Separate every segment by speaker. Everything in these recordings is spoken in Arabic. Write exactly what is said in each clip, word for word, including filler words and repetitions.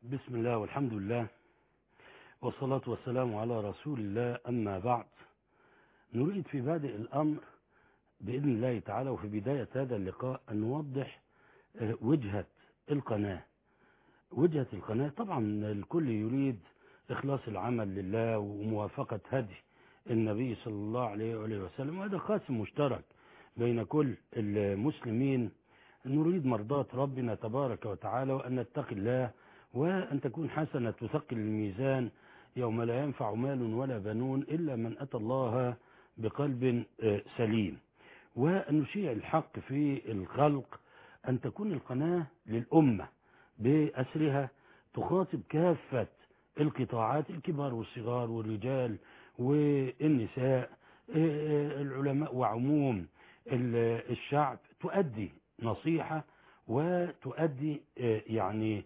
Speaker 1: بسم الله والحمد لله والصلاة والسلام على رسول الله. أما بعد، نريد في بادئ الأمر بإذن الله تعالى وفي بداية هذا اللقاء أن نوضح وجهة القناة. وجهة القناة طبعا الكل يريد إخلاص العمل لله وموافقة هدي النبي صلى الله عليه وآله وسلم، وهذا قاسم مشترك بين كل المسلمين. نريد مرضاة ربنا تبارك وتعالى، وأن نتقي الله، وأن تكون حسنة تثقل الميزان يوم لا ينفع مال ولا بنون إلا من أتى الله بقلب سليم. وأن نشيع الحق في الخلق، أن تكون القناة للأمة بأسرها، تخاطب كافة القطاعات، الكبار والصغار والرجال والنساء، العلماء وعموم الشعب، تؤدي نصيحة وتؤدي يعني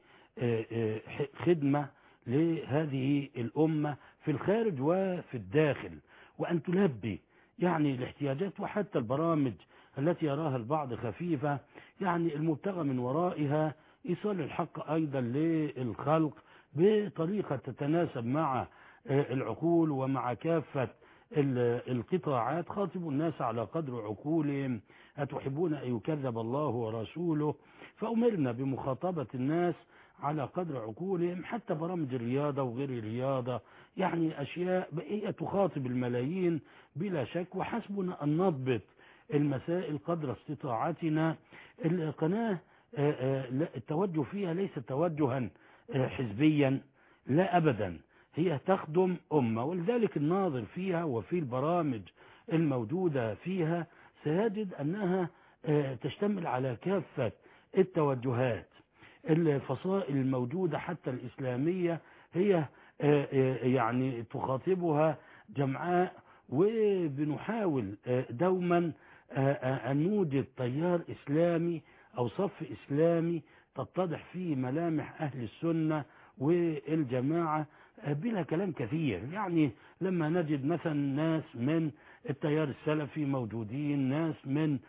Speaker 1: خدمة لهذه الأمة في الخارج وفي الداخل، وأن تلبي يعني الاحتياجات وحتى البرامج التي يراها البعض خفيفة، يعني المبتغى من ورائها إيصال الحق أيضا للخلق بطريقة تتناسب مع العقول ومع كافة القطاعات. خاطبوا الناس على قدر عقولهم، أتحبون أن يكذب الله ورسوله؟ فأمرنا بمخاطبة الناس على قدر عقولهم، حتى برامج الرياضة وغير الرياضة، يعني أشياء هي تخاطب الملايين بلا شك، وحسبنا أن نضبط المسائل قدر استطاعتنا. القناة التوجه فيها ليس توجها حزبيا، لا أبدا، هي تخدم أمة، ولذلك الناظر فيها وفي البرامج الموجودة فيها سيجد أنها تشتمل على كافة التوجهات. الفصائل الموجودة حتى الإسلامية هي يعني تخاطبها جمعاء، وبنحاول دوما أن نوجد تيار إسلامي أو صف إسلامي تتضح فيه ملامح أهل السنة والجماعة بلا كلام كثير. يعني لما نجد مثلا ناس من التيار السلفي موجودين، ناس من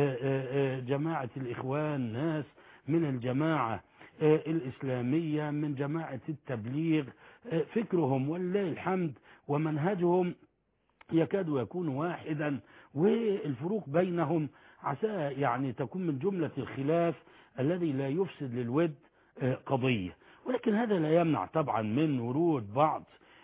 Speaker 1: جماعة الإخوان، ناس من الجماعة الإسلامية، من جماعة التبليغ، فكرهم ولله الحمد ومنهجهم يكاد يكون واحدا، والفروق بينهم عسى يعني تكون من جملة الخلاف الذي لا يفسد للود قضية. ولكن هذا لا يمنع طبعا من ورود بعض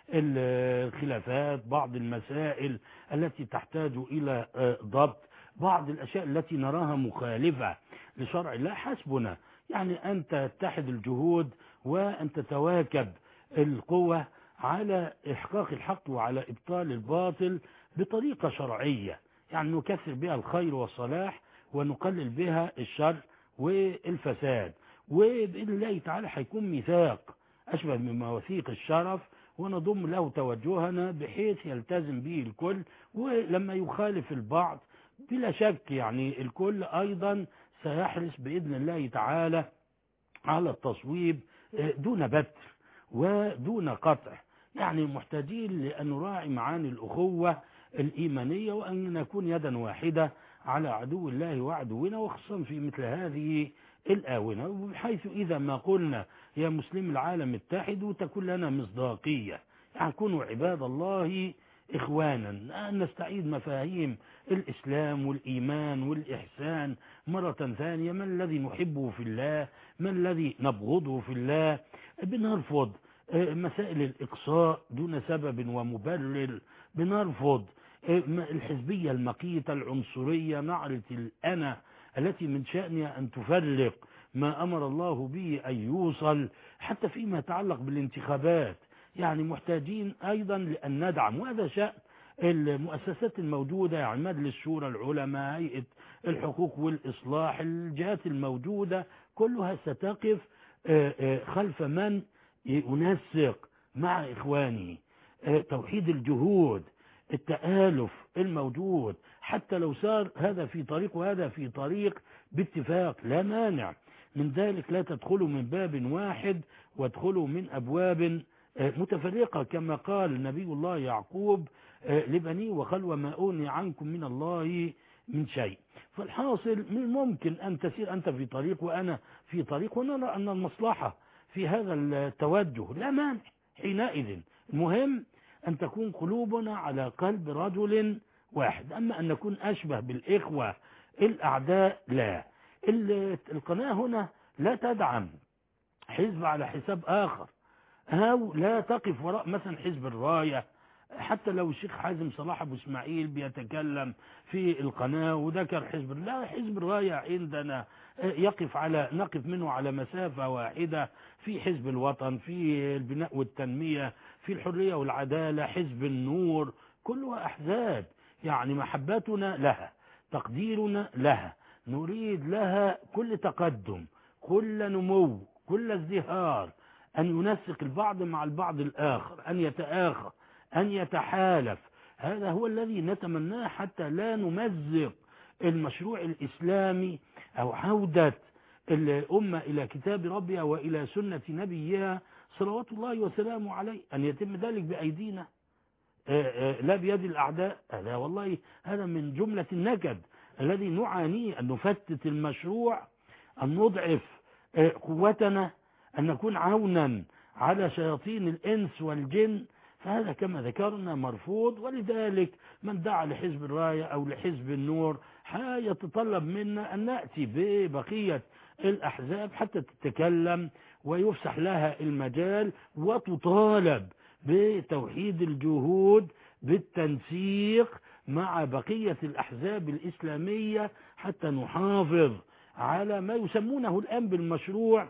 Speaker 1: الخلافات، بعض المسائل التي تحتاج إلى ضبط، بعض الأشياء التي نراها مخالفة لشرع الله. حسبنا يعني أن تتحد الجهود وأن تتواكب القوة على إحقاق الحق وعلى إبطال الباطل بطريقة شرعية، يعني نكثر بها الخير والصلاح ونقلل بها الشر والفساد. وبإذن الله تعالى هيكون ميثاق أشبه من مواثيق الشرف، ونضم له توجهنا بحيث يلتزم به الكل، ولما يخالف البعض بلا شك يعني الكل أيضا سيحرص بإذن الله تعالى على التصويب دون بتر ودون قطع. يعني محتاجين لأن نراعي معاني الأخوة الإيمانية، وأن نكون يدا واحدة على عدو الله وعدونا، وخصوصا في مثل هذه الآونة، بحيث إذا ما قلنا يا مسلم العالم اتحدوا تكون لنا مصداقية. يعني كونوا عباد الله إخوانا، أن نستعيد مفاهيم الإسلام والإيمان والإحسان مرة ثانية. ما الذي نحبه في الله؟ ما الذي نبغضه في الله؟ بنرفض مسائل الإقصاء دون سبب ومبرر، بنرفض الحزبية المقيتة العنصرية، نعرة الأنا التي من شأنها أن تفرق ما أمر الله به أن يوصل، حتى فيما يتعلق بالانتخابات. يعني محتاجين أيضا لأن ندعم، وهذا شأن المؤسسات الموجودة، يعني مجلس شورى العلماء، هيئة الحقوق والإصلاح، الجهات الموجودة كلها ستقف خلف من ينسق مع إخوانه، توحيد الجهود، التآلف الموجود، حتى لو صار هذا في طريق وهذا في طريق باتفاق لا مانع من ذلك. لا تدخلوا من باب واحد وادخلوا من أبواب متفرقة، كما قال نبي الله يعقوب لبنيه وقال وما أغني عنكم من الله من شيء. فالحاصل من ممكن أن تسير أنت في طريق وأنا في طريق، ونرى أن المصلحة في هذا التوجه، لا مانع حينئذ. المهم أن تكون قلوبنا على قلب رجل واحد. أما أن نكون أشبه بالإخوة الأعداء لا. القناة هنا لا تدعم حزب على حساب آخر، أو لا تقف وراء مثلا حزب الراية. حتى لو الشيخ حازم صلاح أبو إسماعيل بيتكلم في القناة وذكر حزب، لا، حزب الراية عندنا يقف على نقف منه على مسافة واحدة. في حزب الوطن، في البناء والتنمية، في الحرية والعدالة، حزب النور، كلها أحزاب يعني محبتنا لها، تقديرنا لها، نريد لها كل تقدم، كل نمو، كل ازدهار، أن ينسق البعض مع البعض الآخر، أن يتآخى، أن يتحالف. هذا هو الذي نتمناه حتى لا نمزق المشروع الإسلامي أو عودة الأمة إلى كتاب ربها وإلى سنة نبيها صلوات الله وسلامه عليه، أن يتم ذلك بأيدينا لا بيد الأعداء. هذا والله هذا من جملة النكد الذي نعانيه، أن نفتت المشروع، أن نضعف قوتنا، أن نكون عونا على شياطين الإنس والجن. فهذا كما ذكرنا مرفوض. ولذلك من دعا لحزب الراية أو لحزب النور يتطلب منا أن نأتي ببقية الأحزاب حتى تتكلم ويفسح لها المجال، وتطالب بتوحيد الجهود، بالتنسيق مع بقية الأحزاب الإسلامية حتى نحافظ على ما يسمونه الآن بالمشروع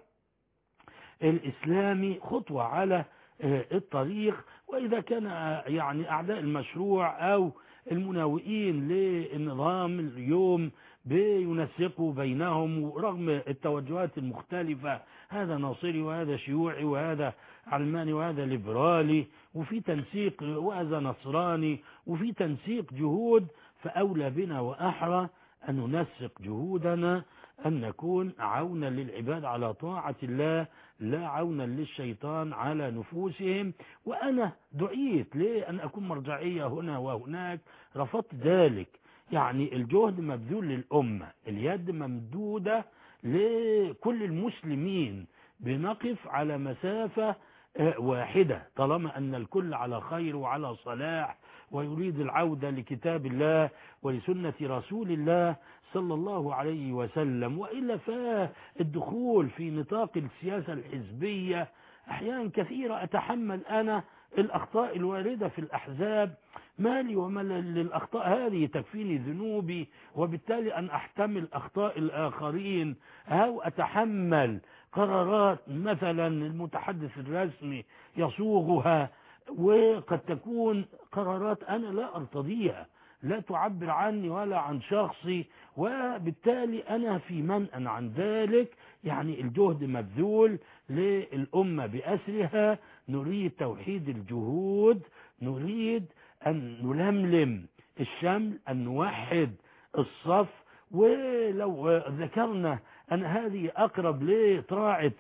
Speaker 1: الإسلامي خطوة على الطريق. وإذا كان يعني أعداء المشروع أو المناوئين للنظام اليوم بينسقوا بينهم رغم التوجهات المختلفة، هذا ناصري وهذا شيوعي وهذا علماني وهذا ليبرالي، وفي تنسيق، وهذا نصراني، وفي تنسيق جهود، فأولى بنا وأحرى أن ننسق جهودنا، أن نكون عونا للعباد على طاعة الله، لا عونا للشيطان على نفوسهم. وأنا دعيت لأن أكون مرجعية هنا وهناك، رفضت ذلك. يعني الجهد مبذول للأمة، اليد ممدودة لكل المسلمين، بنقف على مسافة واحدة طالما أن الكل على خير وعلى صلاح ويريد العودة لكتاب الله ولسنة رسول الله صلى الله عليه وسلم. وإلا فالدخول في نطاق السياسة الحزبية أحيانا كثيرة أتحمل أنا الأخطاء الواردة في الأحزاب، مالي وما للأخطاء هذه، تكفيني ذنوبي، وبالتالي أن أحتمل أخطاء الآخرين أو أتحمل قرارات مثلا المتحدث الرسمي يصوغها، وقد تكون قرارات أنا لا أرتضيها، لا تعبر عني ولا عن شخصي، وبالتالي أنا في منأى عن ذلك. يعني الجهد مبذول للأمة بأسرها، نريد توحيد الجهود، نريد أن نلملم الشمل، أن نوحد الصف. ولو ذكرنا أن هذه أقرب لطاعة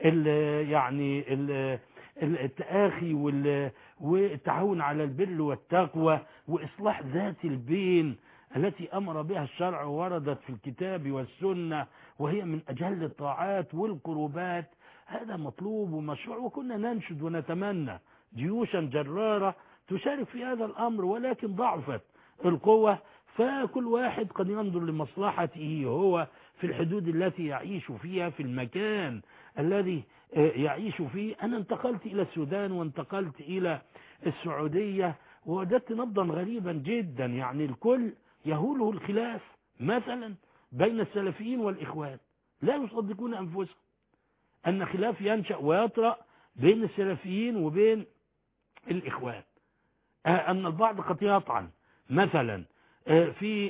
Speaker 1: يعني ال التآخي والتعاون على البر والتقوى وإصلاح ذات البين التي أمر بها الشرع ووردت في الكتاب والسنة، وهي من أجل الطاعات والقربات. هذا مطلوب ومشروع، وكنا ننشد ونتمنى جيوشا جرارة تشارك في هذا الأمر، ولكن ضعفت القوة، فكل واحد قد ينظر لمصلحته هو في الحدود التي يعيش فيها، في المكان الذي يعيش فيه. أنا انتقلت إلى السودان وانتقلت إلى السعودية، ووجدت نبضا غريبا جدا. يعني الكل يهوله الخلاف مثلا بين السلفيين والإخوان، لا يصدقون أنفسهم أن خلاف ينشأ ويطرأ بين السلفيين وبين الإخوان، أن البعض قد يطعن مثلا في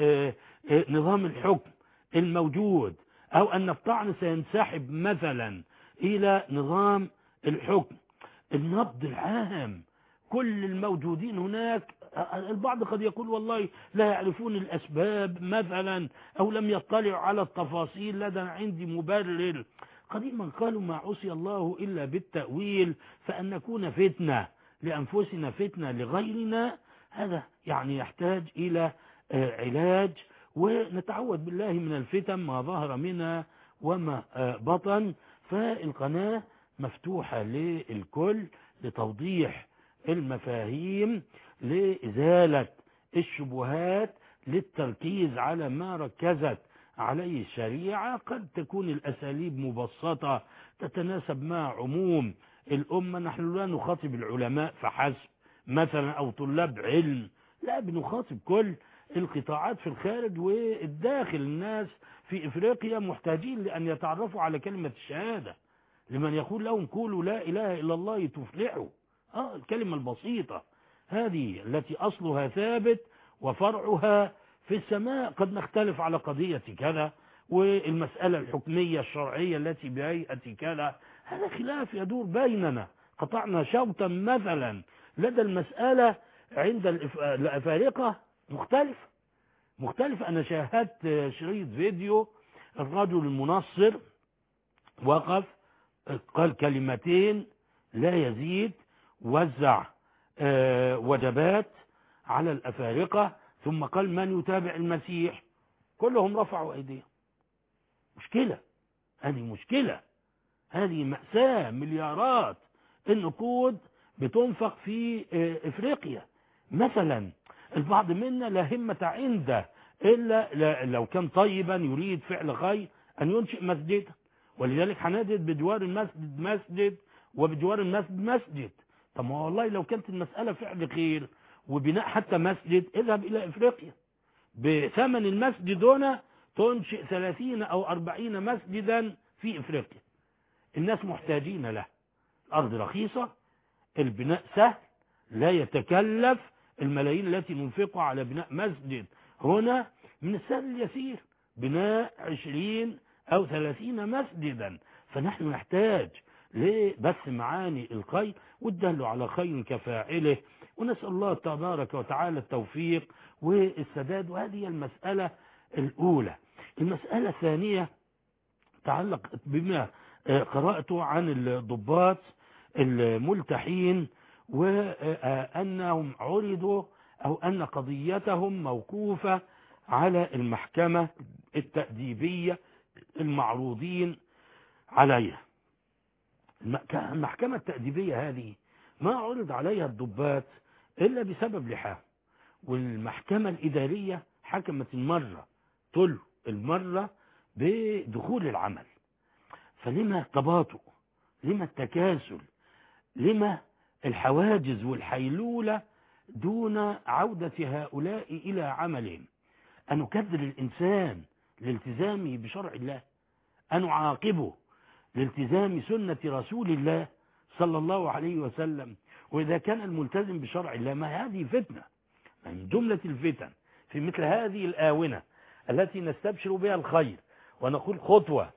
Speaker 1: نظام الحكم الموجود، أو أن الطعن سينسحب مثلا إلى نظام الحكم. النبض العام كل الموجودين هناك، البعض قد يقول والله لا يعرفون الأسباب مثلا، أو لم يطلعوا على التفاصيل، لدى عندي مبرر. قديما قالوا ما عصي الله إلا بالتأويل، فأن نكون فتنة لأنفسنا فتنة لغيرنا، هذا يعني يحتاج إلى علاج، ونتعوذ بالله من الفتن ما ظهر منها وما بطن. فالقناة مفتوحة للكل لتوضيح المفاهيم، لإزالة الشبهات، للتركيز على ما ركزت عليه الشريعة. قد تكون الأساليب مبسطة تتناسب مع عموم الأمة. نحن لا نخاطب العلماء فحسب مثلا أو طلاب علم، لا، بنخاطب كل القطاعات في الخارج والداخل. الناس في إفريقيا محتاجين لأن يتعرفوا على كلمة الشهادة، لمن يقول لهم قولوا لا إله إلا الله تفلحوا. آه الكلمة البسيطة هذه التي أصلها ثابت وفرعها في السماء. قد نختلف على قضية كذا، والمسألة الحكمية الشرعية التي بهيئة كذا، هذا خلاف يدور بيننا. قطعنا شوطا مثلا لدى المسألة عند الأفارقة مختلف مختلف. أنا شاهدت شريط فيديو، الرجل المنصر وقف قال كلمتين لا يزيد، وزع آه وجبات على الأفارقة، ثم قال من يتابع المسيح؟ كلهم رفعوا أيديهم. مشكلة، هذه مشكلة، هذه مأساة. مليارات النقود بتنفق في آه إفريقيا مثلا. البعض منا لا همة عنده إلا لو كان طيبا يريد فعل خير أن ينشئ مسجدا، ولذلك هندد بجوار المسجد مسجد وبجوار المسجد مسجد. طب ما والله لو كانت المسألة فعل خير وبناء حتى مسجد، اذهب إلى إفريقيا بثمن المسجد هنا تنشئ ثلاثين أو أربعين مسجدا في إفريقيا. الناس محتاجين له. الأرض رخيصة، البناء سهل، لا يتكلف الملايين التي ننفقها على بناء مسجد هنا. من السهل اليسير بناء عشرين أو ثلاثين مسجدا. فنحن نحتاج لبث معاني الخير، والدل على خير كفاعله، ونسأل الله تبارك وتعالى التوفيق والسداد. وهذه المسألة الأولى. المسألة الثانية تعلقت بما قرأته عن الضباط الملتحين، وأنهم عرضوا أو أن قضيتهم موقوفة على المحكمة التأديبية المعروضين عليها. المحكمة التأديبية هذه ما عرض عليها الضباط إلا بسبب لحاهم، والمحكمة الإدارية حكمت المرة تلو المرة بدخول العمل. فلما التباطؤ؟ لما التكاسل؟ لما الحواجز والحيلولة دون عودة هؤلاء إلى عملهم؟ أن نكدر الإنسان لالتزامه بشرع الله، أن نعاقبه لالتزام سنة رسول الله صلى الله عليه وسلم. وإذا كان الملتزم بشرع الله، ما هذه فتنة من جملة الفتن في مثل هذه الآونة التي نستبشر بها الخير ونقول خطوة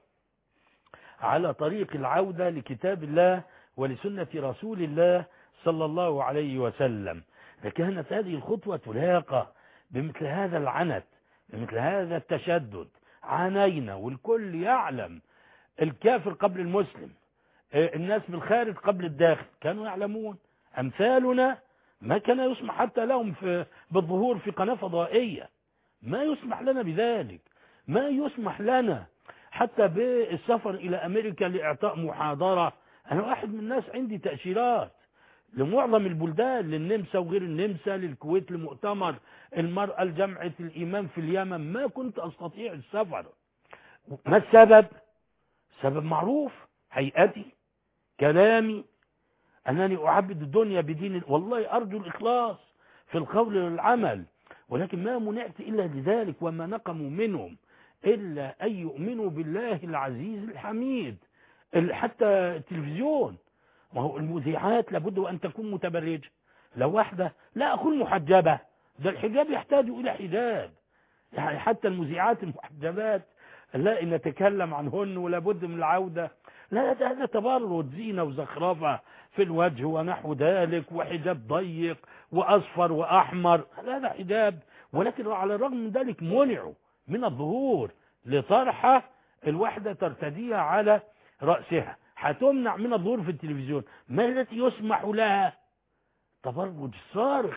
Speaker 1: على طريق العودة لكتاب الله ولسنة رسول الله صلى الله عليه وسلم. لكانت هذه الخطوة تلاقى بمثل هذا العنت، بمثل هذا التشدد. عانينا والكل يعلم، الكافر قبل المسلم، الناس بالخارج قبل الداخل كانوا يعلمون. أمثالنا ما كان يسمح حتى لهم في بالظهور في قناة فضائية، ما يسمح لنا بذلك. ما يسمح لنا حتى بالسفر إلى أمريكا لإعطاء محاضرة. أنا واحد من الناس عندي تأشيرات لمعظم البلدان، للنمسا وغير النمسا، للكويت لمؤتمر المرأة، لجمعية الإيمان في اليمن. ما كنت أستطيع السفر. ما السبب؟ سبب معروف، هيئتي، كلامي، أنني أعبد الدنيا بدين. والله أرجو الإخلاص في القول والعمل، ولكن ما منعت إلا لذلك. وما نقموا منهم إلا أن يؤمنوا بالله العزيز الحميد. حتى التلفزيون، ما هو المذيعات لابد أن تكون متبرجة. لو واحدة، لا أقول محجبة، ده الحجاب يحتاج إلى حجاب. يعني حتى المذيعات المحجبات لا نتكلم عنهن ولابد من العودة. لا، ده هذا تبرج، زينة وزخرفة في الوجه ونحو ذلك، وحجاب ضيق وأصفر وأحمر، هذا حجاب. ولكن على الرغم من ذلك منعوا من الظهور لطرحة الوحدة ترتديها على رأسها. هتمنع من الظهور في التلفزيون. ما التي يسمح لها؟ تبرج الصارخ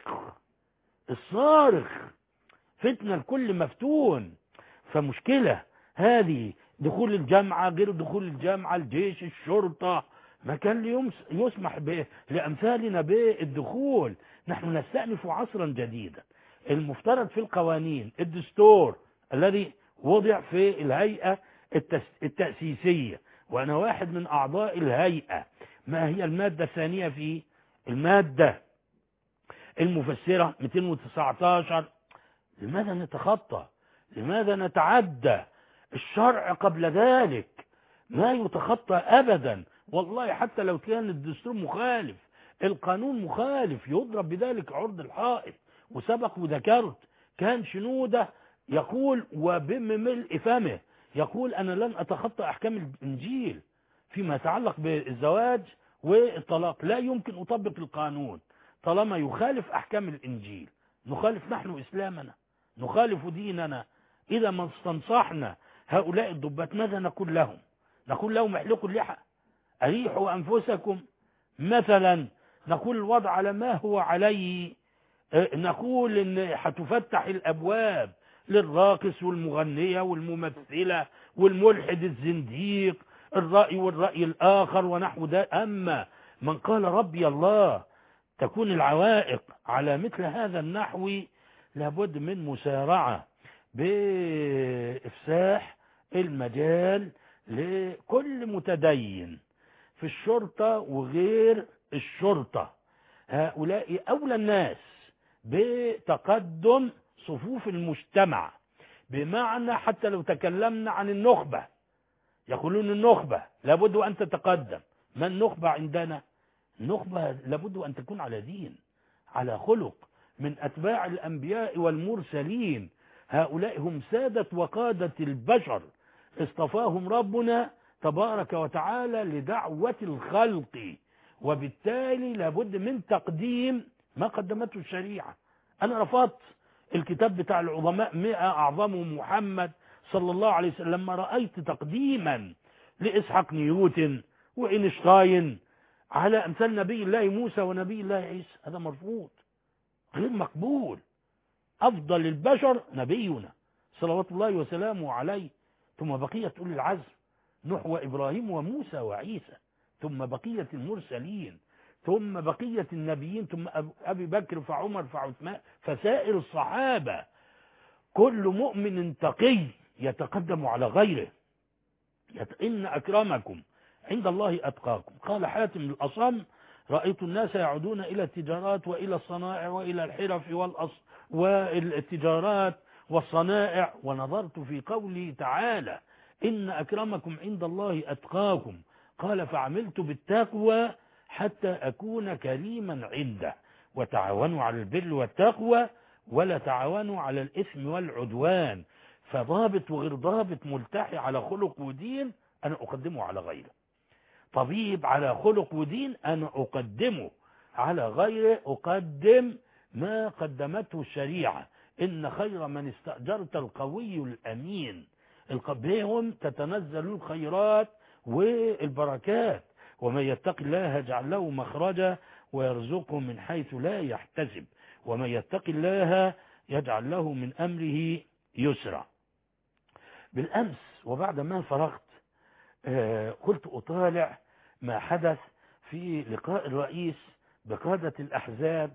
Speaker 1: الصارخ، فتنة الكل مفتون. فمشكلة هذه. دخول الجامعة غير دخول الجامعة، الجيش، الشرطة، ما كان ليمس- يسمح ب- لأمثالنا بالدخول. نحن نستأنف عصرا جديدا. المفترض في القوانين الدستور الذي وضع في الهيئة التس- التأسيسية، وأنا واحد من أعضاء الهيئة. ما هي المادة الثانية فيه؟ المادة المفسرة مئتين وتسعة عشر. لماذا نتخطى؟ لماذا نتعدى الشرع قبل ذلك؟ ما يتخطى أبدا والله، حتى لو كان الدستور مخالف، القانون مخالف، يضرب بذلك عرض الحائط. وسبق وذكرت كان شنودة يقول وبملء فمه يقول أنا لن أتخطى أحكام الإنجيل فيما يتعلق بالزواج والطلاق، لا يمكن أطبق القانون طالما يخالف أحكام الإنجيل. نخالف نحن إسلامنا، نخالف ديننا. إذا ما استنصحنا هؤلاء الضباط ماذا نقول لهم؟ نقول لهم احلقوا اللحى، أريحوا أنفسكم مثلا. نقول الوضع على ما هو عليه. نقول إن هتفتح الأبواب للراقص والمغنية والممثلة والملحد الزنديق، الرأي والرأي الآخر ونحو ده. أما من قال ربي الله تكون العوائق على مثل هذا النحو. لابد من مسارعة بإفساح المجال لكل متدين في الشرطة وغير الشرطة. هؤلاء أولى الناس بتقدم صفوف المجتمع، بمعنى حتى لو تكلمنا عن النخبة يقولون النخبة لابد أن تتقدم. ما النخبة عندنا؟ النخبة لابد أن تكون على دين، على خلق، من أتباع الأنبياء والمرسلين. هؤلاء هم سادة وقادة البشر، اصطفاهم ربنا تبارك وتعالى لدعوة الخلق، وبالتالي لابد من تقديم ما قدمته الشريعة. أنا رفضت الكتاب بتاع العظماء مئة أعظمهم محمد صلى الله عليه وسلم لما رأيت تقديما لإسحاق نيوتن وإينشتاين على أمثال نبي الله موسى ونبي الله عيسى. هذا مرفوض، غير مقبول. أفضل البشر نبينا صلوات الله وسلامه عليه، ثم بقية أولي العزم نوح وإبراهيم وموسى وعيسى، ثم بقية المرسلين، ثم بقية النبيين، ثم أبي بكر فعمر فعثمان فسائر الصحابة. كل مؤمن تقي يتقدم على غيره. إن أكرمكم عند الله أتقاكم. قال حاتم الأصم رأيت الناس يعودون إلى التجارات وإلى الصنائع وإلى الحرف والأص والتجارات والصنائع، ونظرت في قوله تعالى إن أكرمكم عند الله أتقاكم، قال فعملت بالتقوى حتى أكون كريما عنده. وتعاونوا على البر والتقوى ولا تعاونوا على الإثم والعدوان. فضابط وغير ضابط ملتحي على خلق ودين أنا أقدمه على غيره. طبيب على خلق ودين أنا أقدمه على غيره. أقدم ما قدمته الشريعة. إن خير من استأجرت القوي الأمين، بهم تتنزل الخيرات والبركات. ومن يتق الله يجعل له مخرجا ويرزقه من حيث لا يحتسب، ومن يتق الله يجعل له من أمره يسرا. بالأمس وبعد ما فرغت قلت أطالع ما حدث في لقاء الرئيس بقادة الأحزاب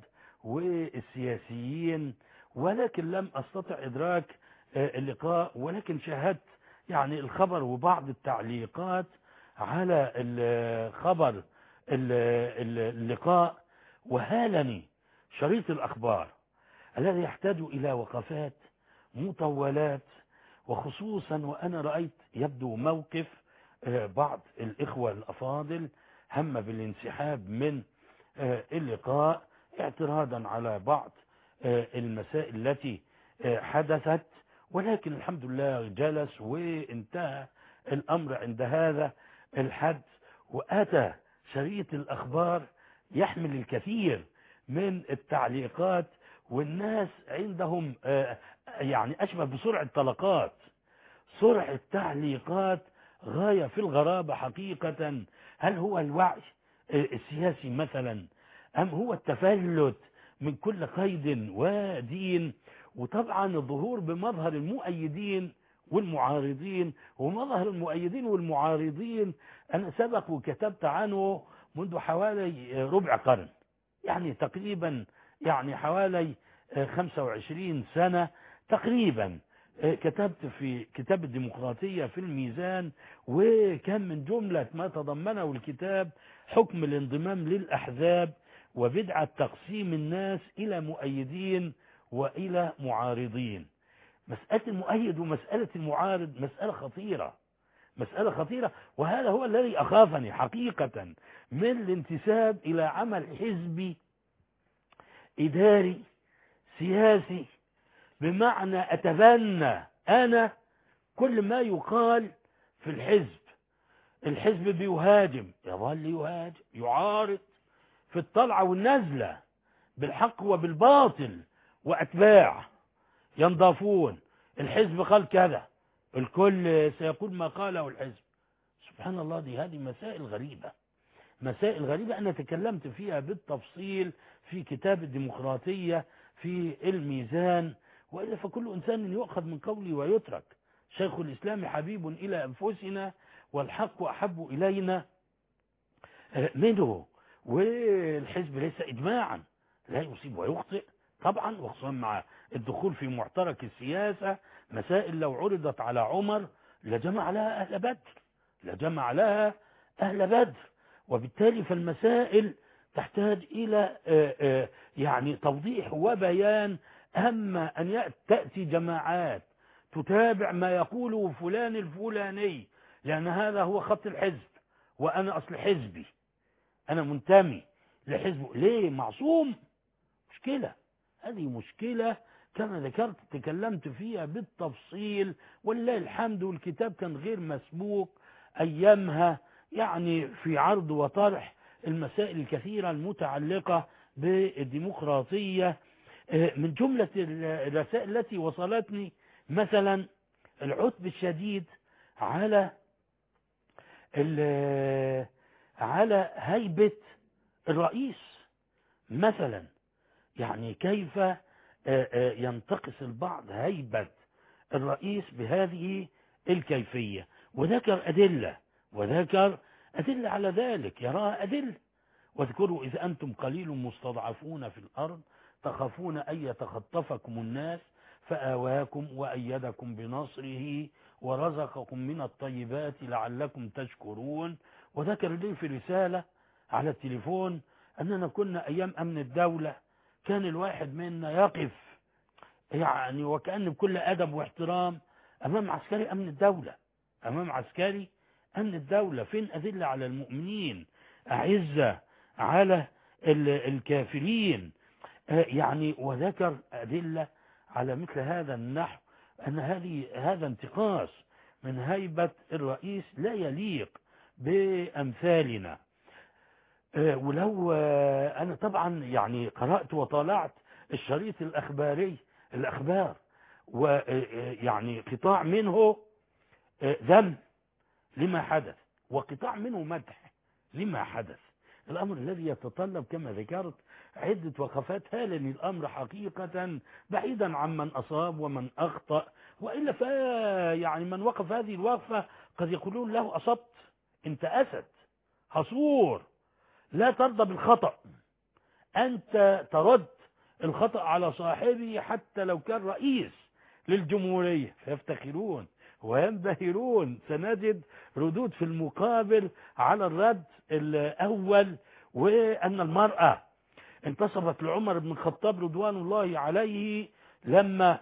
Speaker 1: والسياسيين، ولكن لم أستطع إدراك اللقاء، ولكن شاهدت يعني الخبر وبعض التعليقات على الخبر اللقاء. وهالني شريط الأخبار الذي يحتاج إلى وقفات مطولات، وخصوصا وأنا رأيت يبدو موقف بعض الإخوة الأفاضل هم بالانسحاب من اللقاء اعتراضا على بعض المسائل التي حدثت. ولكن الحمد لله جلس وانتهى الأمر عند هذا الحد. وأتى شريط الأخبار يحمل الكثير من التعليقات، والناس عندهم يعني أشبه بسرعة طلقات، سرعة تعليقات غاية في الغرابة حقيقة. هل هو الوعي السياسي مثلا، أم هو التفلت من كل قيد ودين؟ وطبعا الظهور بمظهر المؤيدين والمعارضين ومظهر المؤيدين والمعارضين. أنا سبق وكتبت عنه منذ حوالي ربع قرن، يعني تقريبا يعني حوالي خمسة وعشرين سنة تقريبا. كتبت في كتاب الديمقراطية في الميزان، وكان من جملة ما تضمنه الكتاب حكم الانضمام للأحزاب وبدعة تقسيم الناس إلى مؤيدين وإلى معارضين. مسألة المؤيد ومسألة المعارض مسألة خطيرة، مسألة خطيرة، وهذا هو الذي أخافني حقيقة من الانتساب إلى عمل حزبي إداري سياسي، بمعنى أتبنى أنا كل ما يقال في الحزب. الحزب بيهاجم، يظل يهاجم، يعارض في الطلعة والنزلة بالحق وبالباطل، وأتباع ينضافون. الحزب قال كذا، الكل سيقول ما قاله الحزب. سبحان الله، دي هذه مسائل غريبة، مسائل غريبة أنا تكلمت فيها بالتفصيل في كتاب الديمقراطية في الميزان. وإلا فكل إنسان يؤخذ من قولي ويترك. شيخ الإسلام حبيب إلى أنفسنا والحق أحب إلينا منه. والحزب ليس إجماعا، لا يصيب ويخطئ طبعا، وخصوصا مع الدخول في معترك السياسة. مسائل لو عرضت على عمر لجمع لها أهل بدر، لجمع لها أهل بدر. وبالتالي فالمسائل تحتاج إلى يعني توضيح وبيان. أما أن تأتي جماعات تتابع ما يقوله فلان الفلاني، لأن هذا هو خط الحزب، وأنا أصل حزبي، أنا منتمي لحزبه، ليه معصوم؟ مشكلة، هذه مشكلة كما ذكرت تكلمت فيها بالتفصيل، ولله الحمد. والكتاب كان غير مسبوق أيامها، يعني في عرض وطرح المسائل الكثيرة المتعلقة بالديمقراطية. من جملة الرسائل التي وصلتني مثلا العتب الشديد على على هيبة الرئيس مثلا، يعني كيف ينتقص البعض هيبة الرئيس بهذه الكيفية. وذكر أدلة وذكر أدلة على ذلك، يراها أدلة. واذكروا إذ أنتم قليل مستضعفون في الأرض تخافون أن يتخطفكم الناس فآواكم وأيدكم بنصره ورزقكم من الطيبات لعلكم تشكرون. وذكر لي في رسالة على التليفون أننا كنا أيام أمن الدولة كان الواحد منا يقف يعني وكأن بكل أدب واحترام أمام عسكري أمن الدولة، أمام عسكري أمن الدولة. فين أدلة على المؤمنين أعزة على الكافرين؟ يعني وذكر أدلة على مثل هذا النحو، أن هذه هذا انتقاص من هيبة الرئيس لا يليق بأمثالنا. ولو أنا طبعا يعني قرأت وطالعت الشريط الأخباري الأخبار، ويعني قطاع منه ذم لما حدث وقطاع منه مدح لما حدث. الأمر الذي يتطلب كما ذكرت عدة وقفات. هل الأمر حقيقة بعيدا عن من أصاب ومن أخطأ، وإلا ف يعني من وقف هذه الوقفة قد يقولون له أصبت، أنت أسد حصور لا ترضى بالخطأ، أنت ترد الخطأ على صاحبه حتى لو كان رئيس للجمهورية، فيفتخرون وينبهرون. سنجد ردود في المقابل على الرد الأول، وأن المرأة انتصبت لعمر بن الخطاب رضوان الله عليه لما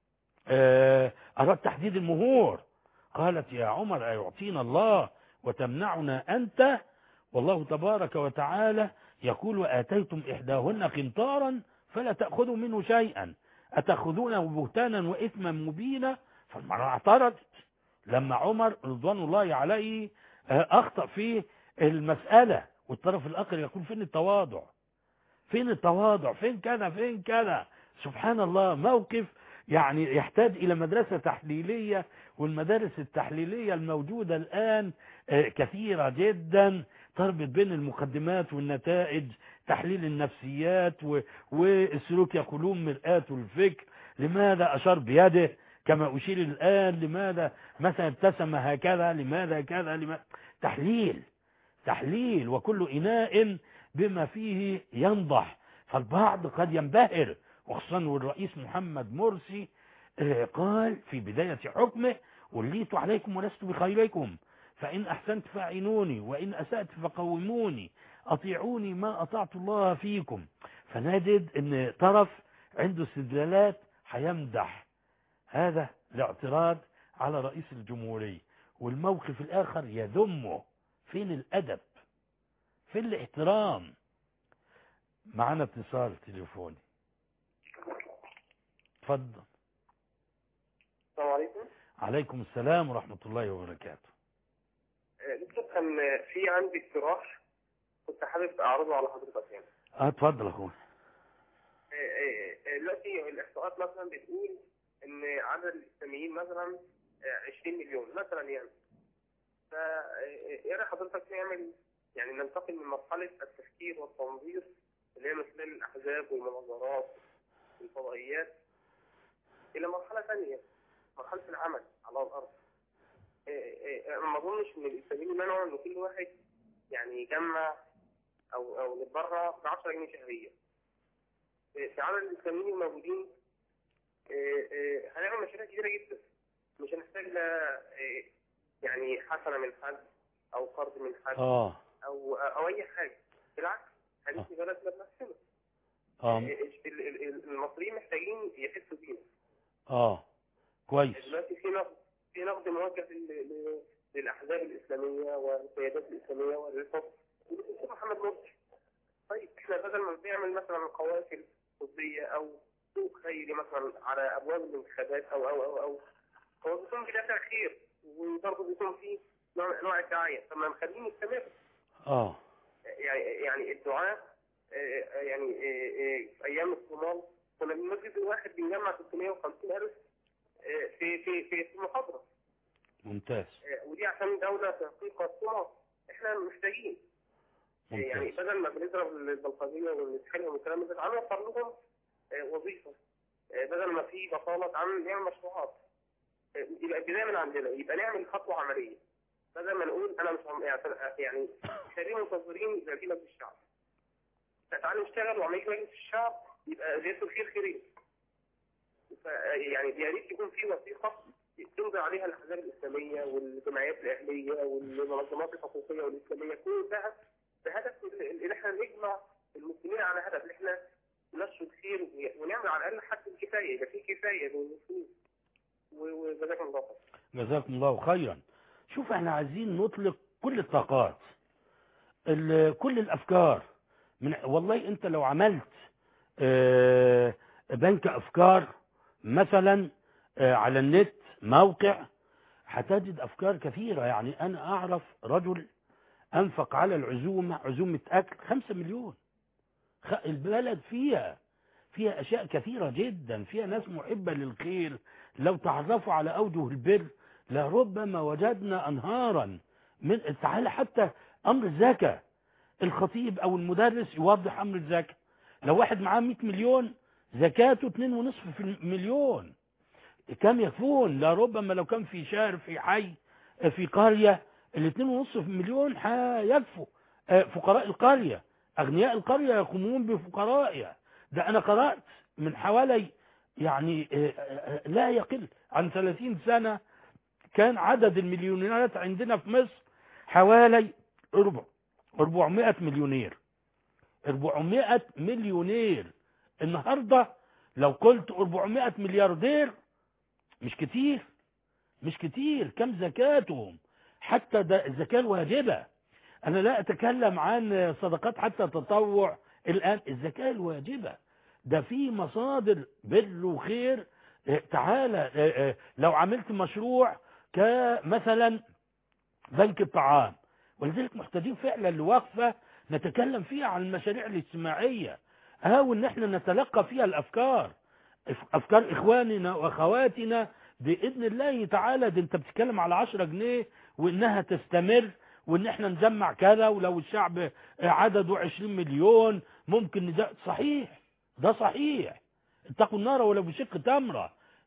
Speaker 1: أراد تحديد المهور، قالت يا عمر أيعطينا الله وتمنعنا أنت؟ والله تبارك وتعالى يقول وآتيتم إحداهن قنطارا فلا تأخذوا منه شيئا أتأخذونه بهتانا وإثما مبينا. فالمرأة اعترضت لما عمر رضوان الله عليه أخطأ في المسألة، والطرف الآخر يقول فين التواضع، فين التواضع، فين كذا فين كذا. سبحان الله، موقف يعني يحتاج إلى مدرسة تحليلية، والمدارس التحليلية الموجودة الآن كثيرة جدا تربط بين المقدمات والنتائج، تحليل النفسيات والسلوك يقولون مرآة الفكر. لماذا أشار بيده كما أشير الآن، لماذا مثلا ابتسم هكذا، لماذا كذا، لماذا تحليل تحليل وكل إناء بما فيه ينضح. فالبعض قد ينبهر، وخصوصا والرئيس محمد مرسي قال في بداية حكمه: وليت عليكم ولست بخيركم، فإن أحسنت فاعينوني وإن أسأت فقوموني، أطيعوني ما أطعت الله فيكم. فنجد أن طرف عنده استدلالات هيمدح هذا الاعتراض على رئيس الجمهورية، والموقف الآخر يذمه. فين الأدب؟ فين الاحترام؟ معنا اتصال تليفوني، اتفضل.
Speaker 2: السلام عليكم.
Speaker 1: عليكم السلام ورحمة الله وبركاته.
Speaker 2: دكتور، كان في عندي اقتراح كنت حابب اعرضه على حضرتك يعني.
Speaker 1: اه اتفضل يا اخويا.
Speaker 2: دلوقتي الاحصاءات مثلا بتقول ان عدد الاسلاميين مثلا عشرين مليون مثلا يعني. فايه راي حضرتك نعمل يعني ننتقل من مرحله التفكير والتنظير اللي هي من خلال الاحزاب والمناظرات والفضائيات الى مرحله ثانيه، مرحله العمل على الارض. انا ما اظنش ان الاسلاميين منعوا ان كل واحد يعني يجمع او او نتبرع ب عشرة جنيه شهريا. في عدد الاسلاميين الموجودين هنعمل مشاريع كبيره جدا، مش هنحتاج لا يعني حسنه من حد او قرض من حد
Speaker 1: اه
Speaker 2: او او اي حاجه، بالعكس هنبني بلدنا بنفسنا.
Speaker 1: اه
Speaker 2: المصريين محتاجين يحسوا بينا.
Speaker 1: اه كويس.
Speaker 2: دلوقتي في نقد في نقد موجه للاحزاب الاسلاميه والقيادات الاسلاميه والرفض والدكتور محمد مرسي. طيب احنا بدل ما بنعمل مثلا قوافل طبيه او سوق خيري مثلا على ابواب الانتخابات او او او او هو بيكون بدافع خير وبرضه بيكون فيه نوع من انواع الدعايه، طب ما نخليه مستمر.
Speaker 1: اه
Speaker 2: يعني يعني الدعاء يعني في ايام الصومال كنا المسجد الواحد بنجمع ثلاثمائة وخمسين ألف في في في المحاضره.
Speaker 1: ممتاز.
Speaker 2: ودي عشان دوله تحقيق الصومال احنا محتاجين.
Speaker 1: ممتاز.
Speaker 2: يعني بدل ما بنضرب البلطجيه ونسحلهم والكلام ده، تعالوا نوفر لهم وظيفه. بدل ما في بطاله تعالوا نعمل مشروعات. يبقى البدايه من عندنا، يبقى نعمل خطوه عمليه بدل ما نقول انا مش يعني خلينا منتظرين زي مجلس الشعب. تعالوا نشتغل وعمليه مجلس الشعب يبقى زياده الخير خيرين. يعني يا ريت يكون في وثيقه تنظر عليها الاحزاب الاسلاميه والجمعيات الاهليه والمنظمات الحقوقيه والاسلاميه كلها بهدف ان احنا نجمع المسلمين على هدف ان احنا نشر الخير ونعمل على الاقل حد الكفايه، يبقى في كفايه للمسلمين. وجزاكم الله خير.
Speaker 1: جزاكم الله خيرا. شوف احنا عايزين نطلق كل الطاقات، كل الافكار. من والله انت لو عملت بنك افكار مثلا على النت موقع هتجد افكار كثيرة. يعني انا اعرف رجل انفق على العزومة، عزومة اكل خمسة مليون. البلد فيها فيها اشياء كثيرة جدا، فيها ناس محبة للخير. لو تعرفوا على اوجه البر لربما وجدنا انهارا من تعالى حتى امر الزكاة. الخطيب او المدرس يوضح امر الزكاة. لو واحد معاه مئة مليون زكاته اتنين ونصف في المليون، كم يكفون؟ لربما لو كان في شهر في حي في قرية الاتنين ونصف في المليون هيكفوا فقراء القرية. اغنياء القرية يقومون بفقرائها. ده انا قرأت من حوالي يعني لا يقل عن ثلاثين سنة كان عدد المليونيرات عندنا في مصر حوالي أربعمائة مليونير. أربعمائة مليونير. النهاردة لو قلت أربعمائة ملياردير مش كتير، مش كتير. كم زكاتهم؟ حتى ده الزكاة الواجبة. أنا لا أتكلم عن صدقات حتى تطوع الآن. الزكاة الواجبة ده في مصادر بر وخير. تعالى لو عملت مشروع كمثلا بنك الطعام، ولذلك محتاجين فعلا لوقفة نتكلم فيها عن المشاريع الاجتماعية، أو ان احنا نتلقى فيها الافكار، افكار اخواننا واخواتنا باذن الله تعالى. دي انت بتتكلم على عشرة جنيه وانها تستمر، وان احنا نجمع كذا، ولو الشعب عدده عشرين مليون ممكن ده صحيح، ده صحيح. اتقوا النار ولو بشق تمرة.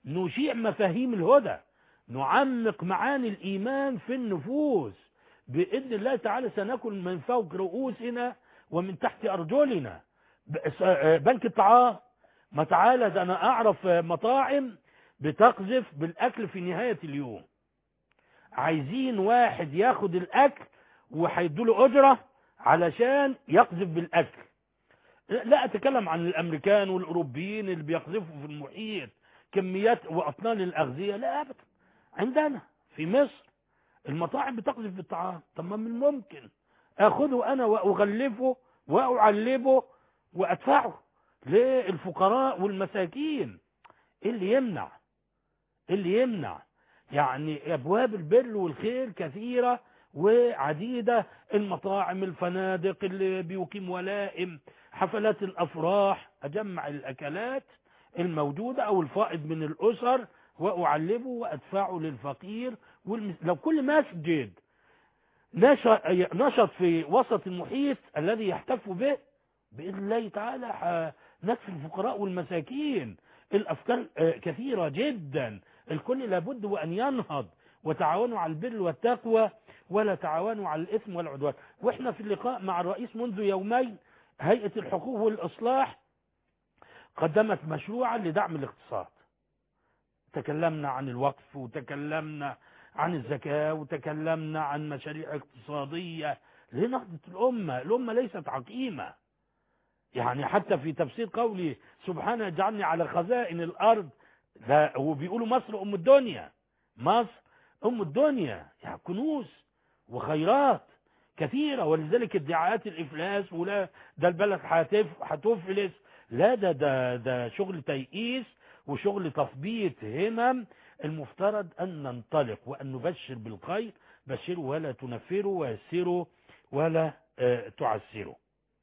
Speaker 1: نشيع مفاهيم الهدى، نعمق معاني الإيمان في النفوس بإذن الله تعالى. سنكون من فوق رؤوسنا ومن تحت أرجلنا. بنك الطعام، ما تعالى ده أنا أعرف مطاعم بتقذف بالأكل في نهاية اليوم، عايزين واحد ياخد الأكل وهيدوله أجرة علشان يقذف بالأكل. لا أتكلم عن الأمريكان والأوروبيين اللي بيقذفوا في المحيط كميات وأطنان الأغذية، لا أبدا. عندنا في مصر المطاعم بتقذف بالطعام. طب ما من الممكن أخذه أنا وأغلفه وأعلبه وأدفعه للفقراء والمساكين. إيه اللي يمنع؟ إيه اللي يمنع؟ يعني أبواب البر والخير كثيرة وعديدة، المطاعم، الفنادق اللي بيقيم ولائم، حفلات الأفراح، أجمع الأكلات الموجودة أو الفائض من الأسر وأعلبه وأدفعه للفقير. والمس... لو كل مسجد نشط في وسط المحيط الذي يحتف به، بإذن الله تعالى نكفي الفقراء والمساكين. الأفكار كثيرة جدا، الكل لابد وأن ينهض. وتعاونوا على البر والتقوى ولا تعاونوا على الإثم والعدوان. وإحنا في اللقاء مع الرئيس منذ يومين هيئة الحقوق والإصلاح قدمت مشروعا لدعم الاقتصاد. تكلمنا عن الوقف وتكلمنا عن الزكاة وتكلمنا عن مشاريع اقتصادية لنهضة الأمة. الأمة ليست عقيمة. يعني حتى في تفسير قولي سبحانه اجعلني على خزائن الأرض، ده وبيقولوا مصر أم الدنيا. مصر أم الدنيا، يعني كنوز وخيرات كثيرة. ولذلك ادعاءات الإفلاس ولا ده البلد هتفلس، لا ده ده ده شغل تيئيس وشغل تثبيط همم. المفترض أن ننطلق وأن نبشر بالخير، بشروا ولا تنفروا، ويسروا ولا آه تعسروا.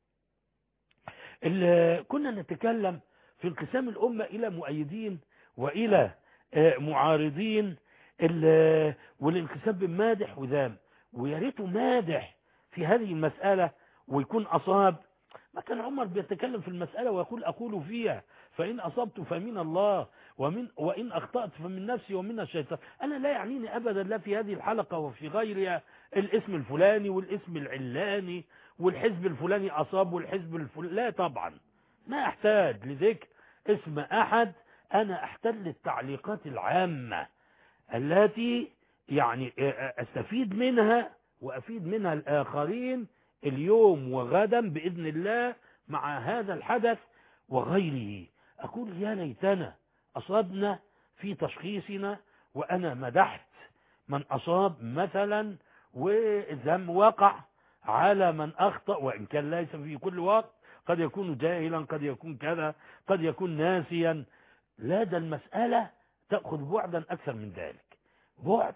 Speaker 1: كنا نتكلم في انقسام الأمة إلى مؤيدين وإلى آه معارضين، والانقسام بين مادح وذام. ويا ريته مادح في هذه المسألة ويكون أصاب. ما كان عمر بيتكلم في المسألة ويقول أقول فيها فإن أصبت فمن الله ومن وإن أخطأت فمن نفسي ومن الشيطان. أنا لا يعنيني أبدا لا في هذه الحلقة وفي غيرها الاسم الفلاني والاسم العلاني والحزب الفلاني أصاب والحزب الفلاني، لا طبعا ما أحتاج لذكر اسم أحد. أنا أحتل التعليقات العامة التي يعني أستفيد منها وأفيد منها الآخرين اليوم وغدا بإذن الله مع هذا الحدث وغيره. أقول يا ليتنا أصبنا في تشخيصنا. وأنا مدحت من أصاب مثلا وذم وقع على من أخطأ، وإن كان ليس في كل وقت، قد يكون جاهلا، قد يكون كذا، قد يكون ناسيا. لا ده المسألة تأخذ بعدا أكثر من ذلك. بعد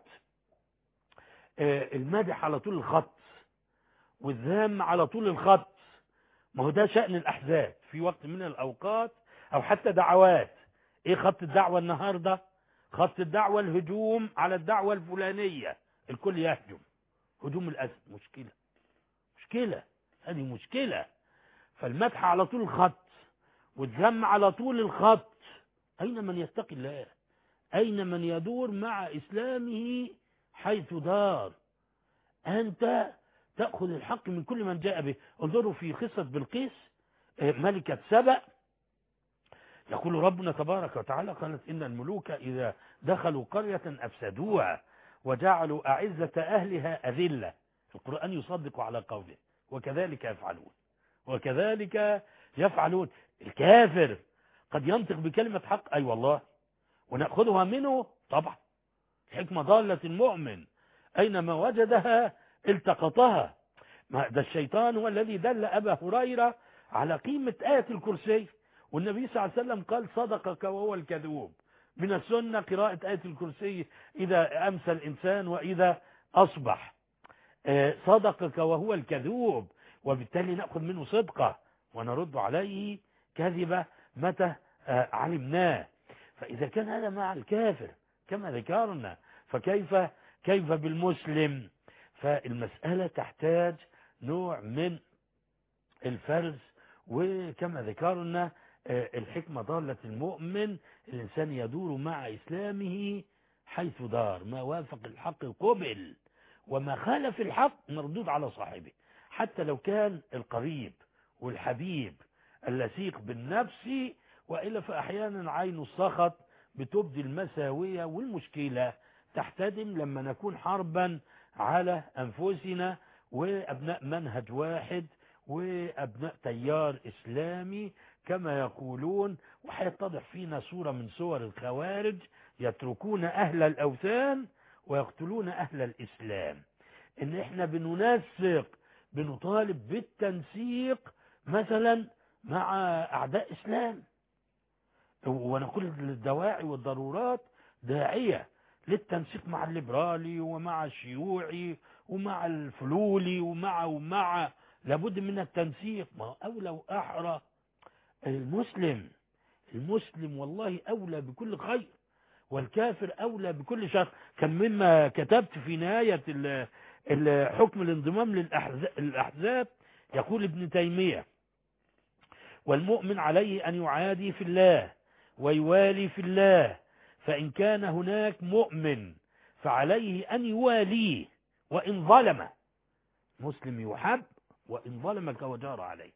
Speaker 1: المدح على طول الخط والذم على طول الخط. ما هو ده شأن الأحزاب في وقت من الأوقات أو حتى دعوات. إيه خط الدعوة النهاردة؟ خط الدعوة الهجوم على الدعوة الفلانية، الكل يهجم. هجوم الأسد مشكلة، مشكلة، هذه مشكلة. فالمدح على طول الخط والذم على طول الخط. أين من يتقي الله؟ أين من يدور مع إسلامه حيث دار؟ أنت تأخذ الحق من كل من جاء به. انظروا في قصة بلقيس ملكة سبأ، يقول ربنا تبارك وتعالى قالت إن الملوك إذا دخلوا قرية أفسدوها وجعلوا أعزة أهلها أذلة. القرآن يصدق على قوله وكذلك يفعلون، وكذلك يفعلون. الكافر قد ينطق بكلمة حق، أي والله، ونأخذها منه طبعا. حكمة ضالة المؤمن أينما وجدها التقطها. ما ده الشيطان هو الذي دل أبا هريرة على قيمة آية الكرسي، والنبي صلى الله عليه وسلم قال صدقك وهو الكذوب. من السنة قراءة آية الكرسي إذا أمسى الإنسان وإذا أصبح. صدقك وهو الكذوب، وبالتالي نأخذ منه صدقة ونرد عليه كذبة متى علمناه. فإذا كان هذا مع الكافر كما ذكرنا، فكيف كيف بالمسلم؟ فالمسألة تحتاج نوع من الفرز، وكما ذكرنا الحكمة ضالة المؤمن، الإنسان يدور مع إسلامه حيث دار، ما وافق الحق قبل وما خالف الحق مردود على صاحبه، حتى لو كان القريب والحبيب اللصيق بالنفس، وإلا فأحيانا عين السخط بتبدي المساوية، والمشكلة تحتدم لما نكون حربا على أنفسنا وأبناء منهج واحد وأبناء تيار إسلامي كما يقولون، وحيتضح فينا صورة من صور الخوارج يتركون أهل الأوثان ويقتلون أهل الإسلام. إن إحنا بننسق، بنطالب بالتنسيق مثلا مع أعداء إسلام، ونقول الدواعي والضرورات داعية للتنسيق مع الليبرالي ومع الشيوعي ومع الفلولي ومع ومع لابد من التنسيق. ما أولى وأحرى المسلم، المسلم والله أولى بكل خير، والكافر أولى بكل شر. كان مما كتبت في نهاية حكم الانضمام للأحزاب يقول ابن تيمية: والمؤمن عليه أن يعادي في الله ويوالي في الله، فإن كان هناك مؤمن فعليه أن يواليه وإن ظلم. مسلم يحب وإن ظلمك وجار عليك،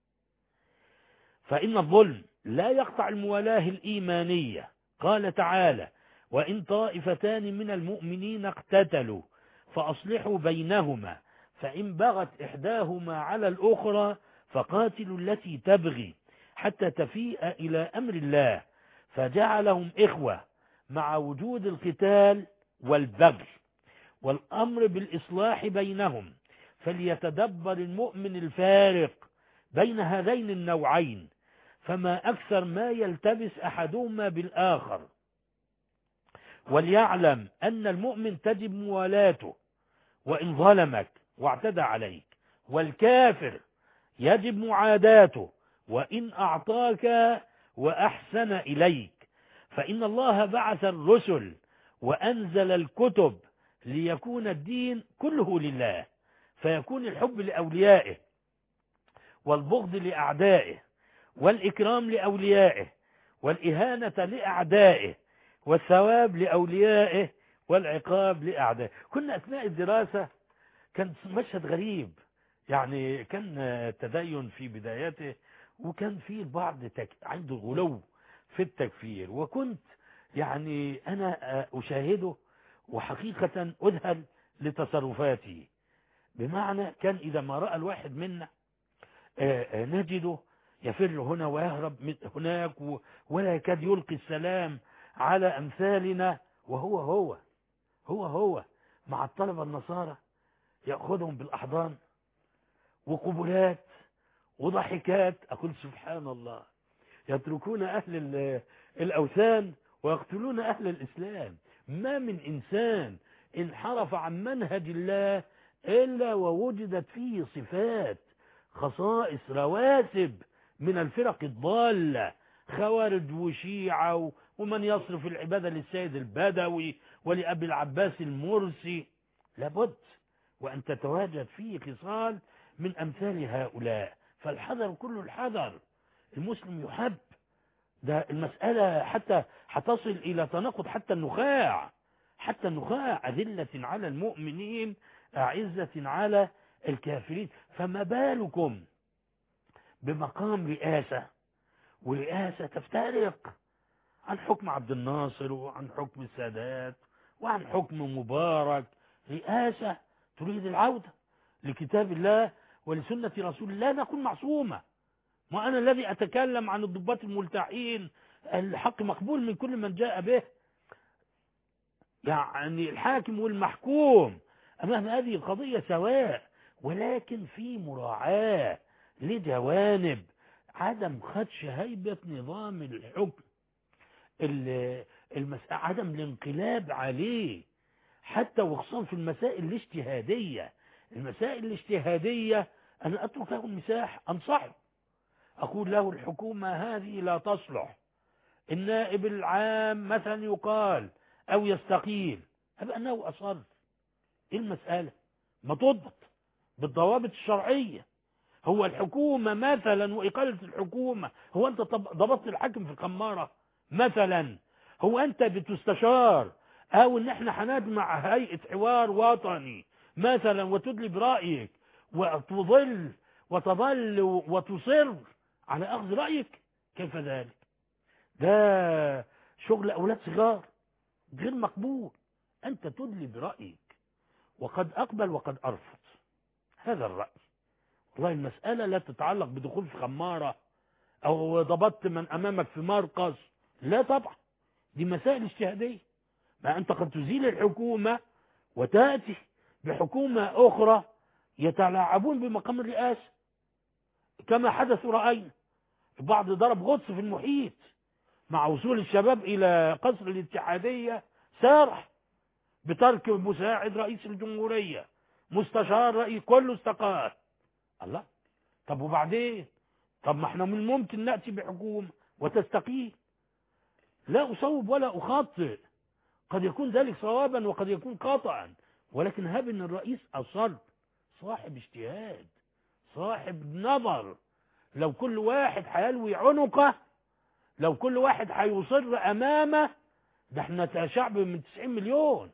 Speaker 1: فإن الظلم لا يقطع الموالاه الإيمانية. قال تعالى: وإن طائفتان من المؤمنين اقتتلوا فأصلحوا بينهما، فإن بغت إحداهما على الأخرى فقاتلوا التي تبغي حتى تفيء إلى أمر الله، فجعلهم إخوة مع وجود القتال والبغي والأمر بالإصلاح بينهم. فليتدبر المؤمن الفارق بين هذين النوعين، فما أكثر ما يلتبس أحدهما بالآخر. وليعلم أن المؤمن تجب موالاته وإن ظلمك واعتدى عليك، والكافر يجب معاداته وإن أعطاك وأحسن إليك، فإن الله بعث الرسل وأنزل الكتب ليكون الدين كله لله، فيكون الحب لأوليائه والبغض لأعدائه والإكرام لأوليائه والإهانة لأعدائه والثواب لأوليائه والعقاب لأعدائه. كنا أثناء الدراسة كان مشهد غريب، يعني كان التدين في بدايته وكان في البعض تك... عنده غلو في التكفير، وكنت يعني أنا أشاهده وحقيقة أذهل لتصرفاته. بمعنى كان إذا ما رأى الواحد منا نجده يفر هنا ويهرب من هناك ولا يكاد يلقي السلام على أمثالنا، وهو هو هو هو مع الطلبة النصارى يأخذهم بالأحضان وقبلات وضحكات. أقول سبحان الله، يتركون أهل الأوثان ويقتلون أهل الإسلام. ما من إنسان انحرف عن منهج الله إلا ووجدت فيه صفات، خصائص، رواسب من الفرق الضالة، خوارج وشيعة ومن يصرف العبادة للسيد البدوي ولأبي العباس المرسي. لابد وأن تتواجد فيه خصال من أمثال هؤلاء، فالحذر كل الحذر. المسلم يحب، ده المسألة حتى حتصل إلى تناقض، حتى النخاع حتى النخاع أذلة على المؤمنين أعزة على الكافرين. فما بالكم بمقام رئاسة، ورئاسة تفترق عن حكم عبد الناصر وعن حكم السادات وعن حكم مبارك، رئاسة تريد العودة لكتاب الله ولسنة رسول الله. نكون معصومة، ما أنا الذي أتكلم عن الضباط الملتحين، الحق مقبول من كل من جاء به، يعني الحاكم والمحكوم أمام هذه القضية سواء، ولكن في مراعاة لجوانب عدم خدش هيبة نظام الحكم، المسألة عدم الانقلاب عليه، حتى وخصوصا في المسائل الاجتهادية. المسائل الاجتهادية أنا أترك له المساحة، أنصحه، أقول له الحكومة هذه لا تصلح، النائب العام مثلا يقال أو يستقيل، أبقى أنه أصر. إيه المسألة؟ ما تضبط بالضوابط الشرعية. هو الحكومة مثلا وإقالة الحكومة، هو أنت ضبطت الحاكم في الخمارة مثلا؟ هو أنت بتستشار أو إن إحنا هنجمع هيئة حوار وطني مثلا وتدلي برأيك وتظل وتظل وتصر على أخذ رأيك؟ كيف ذلك؟ ده شغل أولاد صغار غير مقبول. أنت تدلي برأيك، وقد أقبل وقد أرفض هذا الرأي. والله المسألة لا تتعلق بدخول في خمارة أو ضبطت من أمامك في مرقص، لا طبعا، دي مسائل اجتهادية. ما أنت قد تزيل الحكومة وتأتي بحكومة أخرى يتلاعبون بمقام الرئاسة كما حدث ورأينا. البعض ضرب غطس في المحيط مع وصول الشباب إلى قصر الاتحادية، سارح بترك مساعد رئيس الجمهورية، مستشار رئيس، كله استقال. الله، طب وبعدين؟ طب ما احنا من الممكن نأتي بحكومة وتستقيل. لا أصوب ولا أخطئ، قد يكون ذلك صوابا وقد يكون خطأ، ولكن هب ان الرئيس أصر، صاحب اجتهاد، صاحب نظر. لو كل واحد هيلوي عنقه، لو كل واحد هيصر أمامه، ده احنا شعب من تسعين مليون.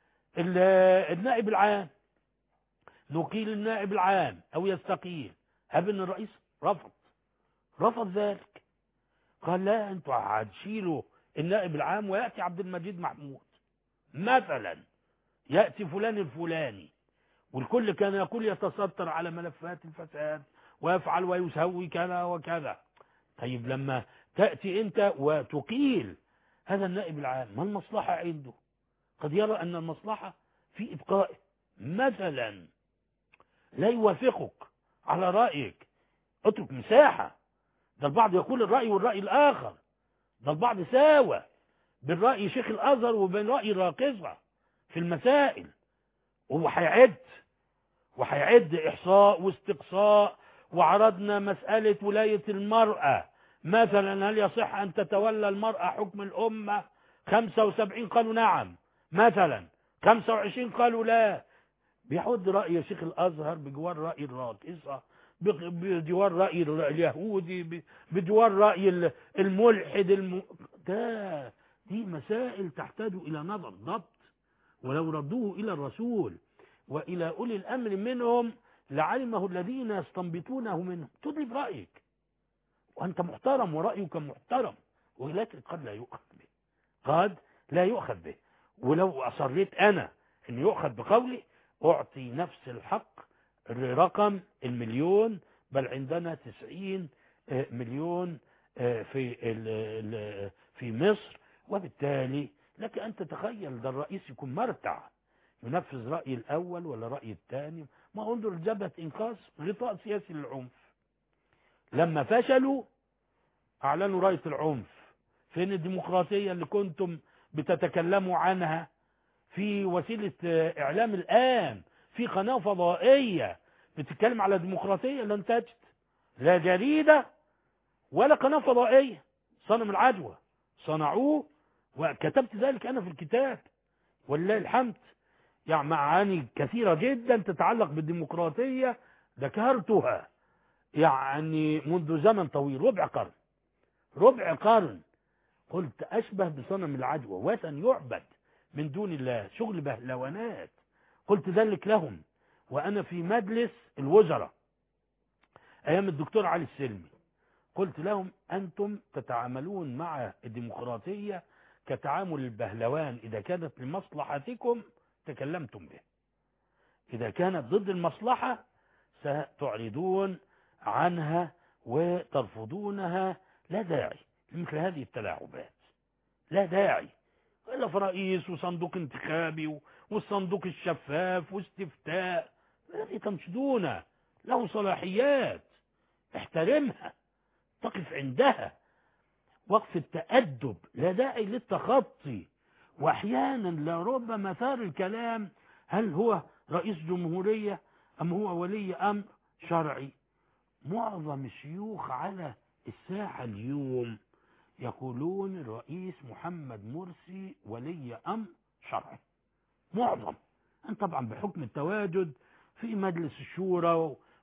Speaker 1: النائب العام، نقيل النائب العام أو يستقيل، هب ان الرئيس رفض رفض ذلك، قال لا انتوا هتشيلوا النائب العام ويأتي عبد المجيد محمود مثلا، يأتي فلان الفلاني، والكل كان يقول يتستر على ملفات الفساد ويفعل ويسوي كذا وكذا. طيب لما تأتي انت وتقيل هذا النائب العام، ما المصلحة عنده؟ قد يرى ان المصلحة في ابقائه مثلا، لا يوافقك على رأيك، اترك مساحة. ده البعض يقول الرأي والرأي الآخر، ده البعض ساوى بين رأي شيخ الأزهر وبين رأي الراقصة في المسائل، وهو هيعد وهيعد إحصاء واستقصاء. وعرضنا مسألة ولاية المرأة مثلا، هل يصح أن تتولى المرأة حكم الأمة؟ خمسة وسبعين قالوا نعم مثلا، خمسة وعشرين قالوا لا. بيحد رأي شيخ الأزهر بجوار رأي الراقصة، بجوار رأي اليهودي، بجوار رأي الملحد الم... ده دي مسائل تحتاج إلى نظر ضبط. ولو ردوه إلى الرسول وإلى أولي الأمر منهم لعلمه الذين يستنبطونه منهم. تدري برأيك وأنت محترم ورأيك محترم، ولكن قد لا يؤخذ به، قد لا يؤخذ به. ولو أصريت أنا أن يؤخذ بقولي، أعطي نفس الحق رقم المليون، بل عندنا تسعين مليون في في مصر. وبالتالي لك أن تتخيل ده الرئيس يكون مرتع ينفذ رأي الأول ولا رأي الثاني. ما انظر جبهة إنقاذ، غطاء سياسي للعنف، لما فشلوا أعلنوا رأي العنف. فين الديمقراطية اللي كنتم بتتكلموا عنها؟ في وسيلة إعلام الآن، في قناة فضائية بتتكلم على ديمقراطية لن تجد لا جريدة ولا قناة فضائية. صنم العدوى صنعوه، وكتبت ذلك أنا في الكتاب ولله الحمد، يعني معاني كثيرة جدا تتعلق بالديمقراطية ذكرتها يعني منذ زمن طويل، ربع قرن ربع قرن قلت أشبه بصنم العدوى، وثن يعبد من دون الله، شغل بهلوانات. قلت ذلك لهم وأنا في مجلس الوزراء أيام الدكتور علي السلمي، قلت لهم أنتم تتعاملون مع الديمقراطية كتعامل البهلوان، إذا كانت لمصلحتكم تكلمتم به، إذا كانت ضد المصلحة ستعرضون عنها وترفضونها. لا داعي لمثل هذه التلاعبات، لا داعي. إلا في رئيس وصندوق انتخابي والصندوق الشفاف واستفتاء الذي تنشدون له صلاحيات، احترمها، تقف عندها وقف التأدب، لا داعي للتخطي. وأحيانا لربما ثار الكلام هل هو رئيس جمهورية أم هو ولي أمر شرعي. معظم الشيوخ على الساحة اليوم يقولون الرئيس محمد مرسي ولي أمر شرعي، معظم. أن طبعا بحكم التواجد في مجلس الشورى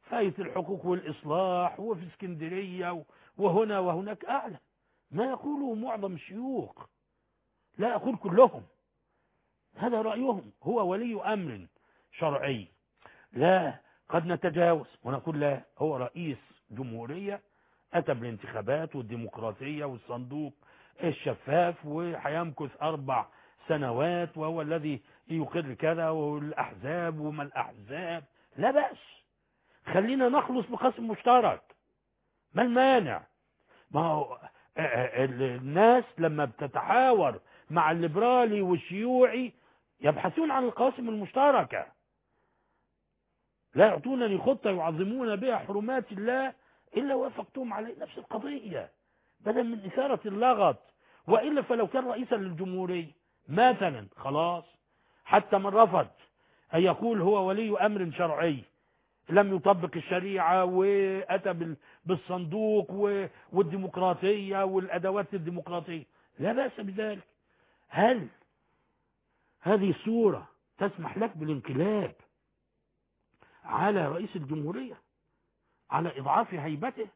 Speaker 1: في هيئة الحقوق والإصلاح وفي اسكندرية وهنا وهناك أعلى ما يقوله معظم الشيوخ، لا أقول كلهم، هذا رأيهم، هو ولي أمر شرعي. لا، قد نتجاوز ونقول لا، هو رئيس جمهورية أتى بالانتخابات والديمقراطية والصندوق الشفاف وهيمكث أربع سنوات وهو الذي يقر كذا والأحزاب وما الأحزاب، لا بأس، خلينا نخلص بقسم مشترك، ما المانع؟ ما هو الناس لما بتتحاور مع الليبرالي والشيوعي يبحثون عن القواسم المشتركة، لا يعطونني خطة يعظمون بها حرمات الله إلا وافقتهم عليه نفس القضية بدل من إثارة اللغط. وإلا فلو كان رئيسا للجمهورية مثلا خلاص، حتى من رفض أن يقول هو ولي أمر شرعي لم يطبق الشريعة وأتى بالصندوق والديمقراطية والأدوات الديمقراطية، لا بأس بذلك. هل هذه الصورة تسمح لك بالانقلاب على رئيس الجمهورية، على إضعاف هيبته،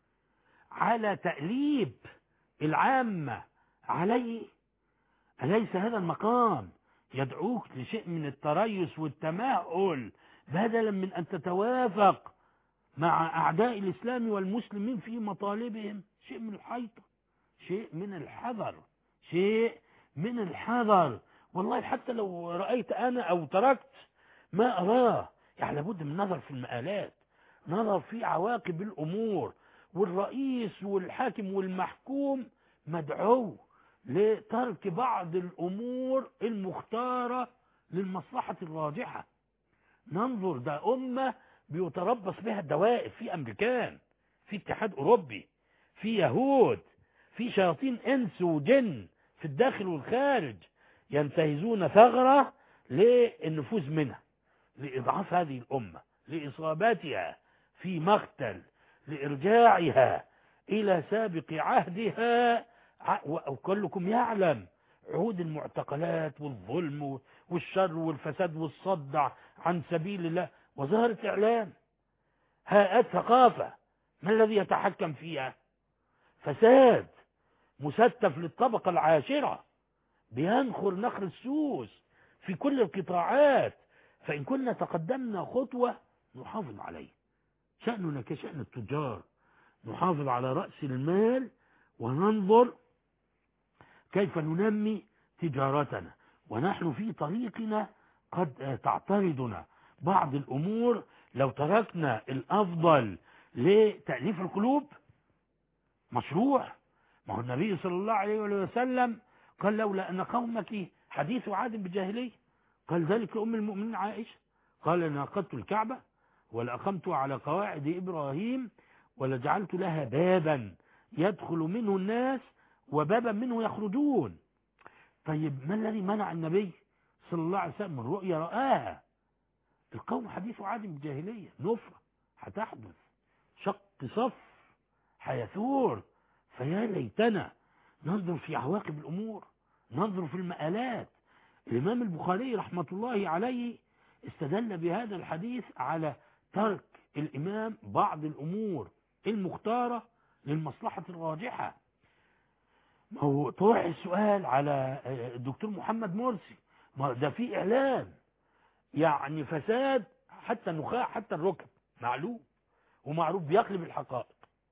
Speaker 1: على تأليب العامة عليه؟ أليس هذا المقام يدعوك لشيء من التريث والتماؤل بدلا من أن تتوافق مع أعداء الإسلام والمسلمين في مطالبهم؟ شيء من الحيطة، شيء من الحذر، شيء من الحذر. والله حتى لو رأيت أنا أو تركت ما أراه، يعني لابد من النظر في المآلات، نظر في عواقب الأمور، والرئيس والحاكم والمحكوم مدعو لترك بعض الأمور المختارة للمصلحة الراجحة. ننظر، ده أمة بيتربص بها الدوائر، في أمريكان، في اتحاد أوروبي، في يهود، في شياطين إنس وجن في الداخل والخارج ينتهزون ثغرة للنفوذ منها، لإضعاف هذه الأمة، لإصابتها في مقتل، لإرجاعها إلى سابق عهدها. وكلكم يعلم عهود المعتقلات والظلم والشر والفساد والصدع عن سبيل الله، وظهرت إعلام، هيئات ثقافة، ما الذي يتحكم فيها؟ فساد مستف للطبقة العاشرة بينخر نخر السوس في كل القطاعات. فإن كنا تقدمنا خطوة نحافظ عليه، شأننا كشأن التجار، نحافظ على رأس المال وننظر كيف ننمي تجارتنا، ونحن في طريقنا قد تعترضنا بعض الأمور. لو تركنا الأفضل لتأليف القلوب مشروع، ما هو النبي صلى الله عليه وسلم قال لولا أن قومك حديث عهد بالجاهلية، قال ذلك أم المؤمنين عائشة، قال ناقضت الكعبة ولأقمت على قواعد إبراهيم ولجعلت لها بابا يدخل منه الناس وبابا منه يخرجون. طيب ما الذي منع النبي صلى الله عليه وسلم من رؤيا رآها؟ القوم حديث عهد بالجاهلية، نفرة هتحدث، شق صف هيثور. فيا ليتنا ننظر في عواقب الأمور، ننظر في المآلات. الإمام البخاري رحمة الله عليه استدل بهذا الحديث على ترك الإمام بعض الأمور المختارة للمصلحة الراجحة. هو طرح السؤال على الدكتور محمد مرسي، ما ده في إعلان يعني فساد حتى النخاع حتى الركب، معلوم ومعروف، بيقلب الحقائق،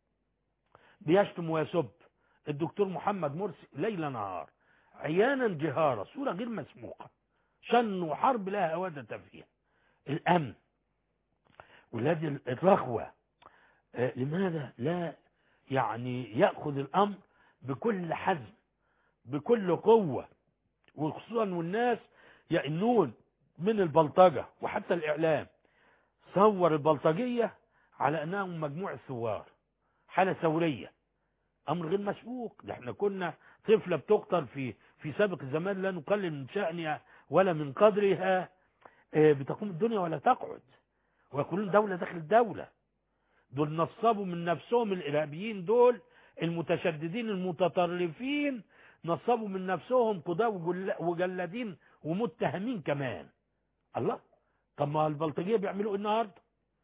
Speaker 1: بيشتم ويسب الدكتور محمد مرسي ليل نهار، عيانا جهارا، صورة غير مسموقة، شن وحرب لها أودة فيها. الأمن والذي الرخوة، آه لماذا لا يعني يأخذ الأمر بكل حزم بكل قوة، وخصوصا والناس يئنون من البلطجة، وحتى الإعلام صور البلطجية على أنهم مجموعة ثوار، حالة ثورية، أمر غير مسبوق. ده احنا كنا طفلة بتقتل في في سابق الزمان، لا نقلل من شأنها ولا من قدرها، اه بتقوم الدنيا ولا تقعد، ويقولون دولة داخل دولة. دول نصبوا من نفسهم، الإرهابيين دول المتشددين المتطرفين نصبوا من نفسهم قضاة وجلادين ومتهمين كمان. الله، طب ما البلطجية بيعملوا ايه النهارده؟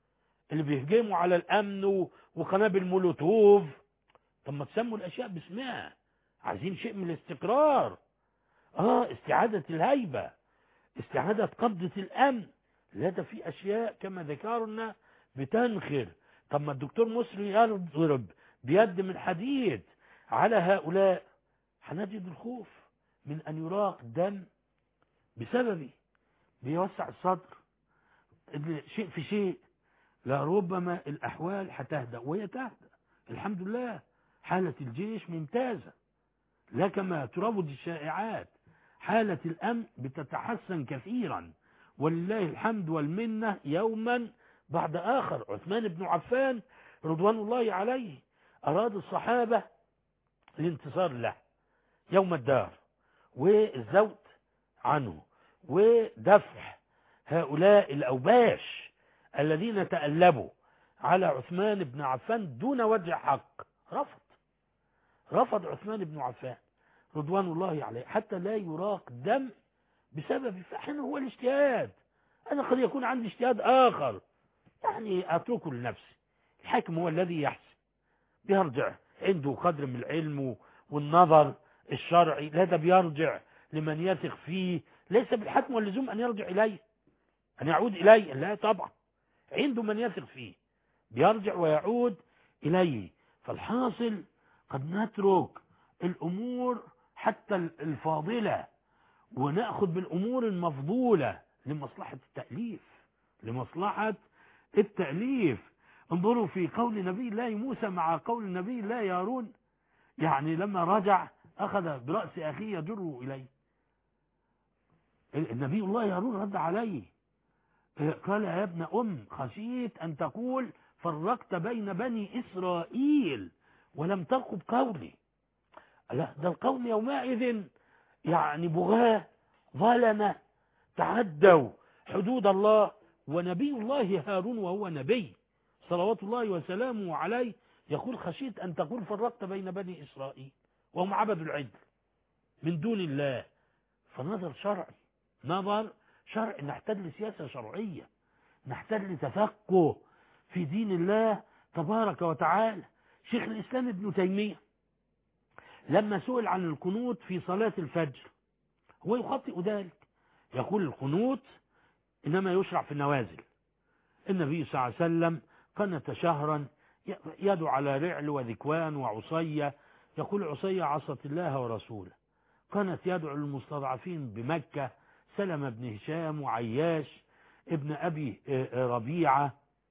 Speaker 1: اللي بيهجموا على الأمن وقنابل مولوتوف. طب ما تسموا الأشياء باسمها. عايزين شيء من الاستقرار، اه استعادة الهيبة، استعادة قبضة الأمن. لا ده في أشياء كما ذكرنا بتنخر. طب ما الدكتور مسلم يضرب بيد من حديد على هؤلاء، هنجد الخوف من أن يراق دم بسببه. بيوسع الصدر شيء في شيء، لربما الأحوال هتهدأ، وهي تهدأ الحمد لله. حالة الجيش ممتازة، لا كما تروج الشائعات. حالة الأمن بتتحسن كثيرا ولله الحمد والمنة، يوما بعد آخر. عثمان بن عفان رضوان الله عليه أراد الصحابة الانتصار له يوم الدار، والزود عنه، ودفع هؤلاء الأوباش الذين تألبوا على عثمان بن عفان دون وجه حق. رفض رفض عثمان بن عفان رضوان الله عليه حتى لا يراق دم بسبب. فحين هو الاجتهاد، أنا قد يكون عندي اجتهاد آخر، يعني أتركه لنفسي. الحاكم هو الذي يحسن، بيرجع عنده قدر من العلم والنظر الشرعي، لا ده بيرجع لمن يثق فيه. ليس بالحكم واللزوم أن يرجع إليه، أن يعود إليه، لا طبعا، عنده من يثق فيه بيرجع ويعود إليه. فالحاصل قد نترك الأمور حتى الفاضلة ونأخذ بالأمور المفضولة لمصلحة التأليف، لمصلحة التأليف. انظروا في قول نبي الله موسى مع قول نبي الله هارون، يعني لما رجع أخذ برأس أخيه يجره إليه. النبي الله هارون رد عليه قال يا ابن أم خشيت أن تقول فرقت بين بني إسرائيل ولم ترقب قولي. لا ده القوم يومئذ يعني بغاة ظلمة تعدوا حدود الله، ونبي الله هارون وهو نبي صلوات الله وسلامه عليه يقول خشيت أن تقول فرقت بين بني إسرائيل وهم عبدوا العجل من دون الله. فنظر شرعي، نظر شرعي، نحتاج لسياسة شرعية، نحتاج لتفقه في دين الله تبارك وتعالى. شيخ الإسلام ابن تيمية لما سئل عن القنوت في صلاة الفجر هو يخطئ ذلك، يقول القنوت إنما يشرع في النوازل. النبي صلى الله عليه وسلم قنت شهرا يدعو على رعل وذكوان وعصية، يقول عصية عصت الله ورسوله. قنت يدعو للمستضعفين بمكة، سلم بن هشام وعياش ابن أبي ربيعة.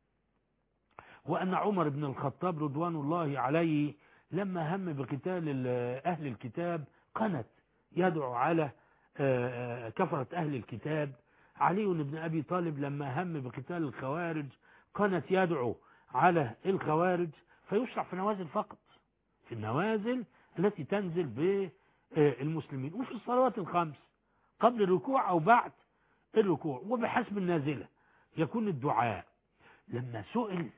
Speaker 1: وأن عمر بن الخطاب رضوان الله عليه لما هم بقتال أهل الكتاب قنت يدعو على كفرة أهل الكتاب. علي بن أبي طالب لما هم بقتال الخوارج قنت يدعو على الخوارج. فيشرع في النوازل فقط، في النوازل التي تنزل بالمسلمين، وفي الصلوات الخمس قبل الركوع أو بعد الركوع، وبحسب النازلة يكون الدعاء. لما سئل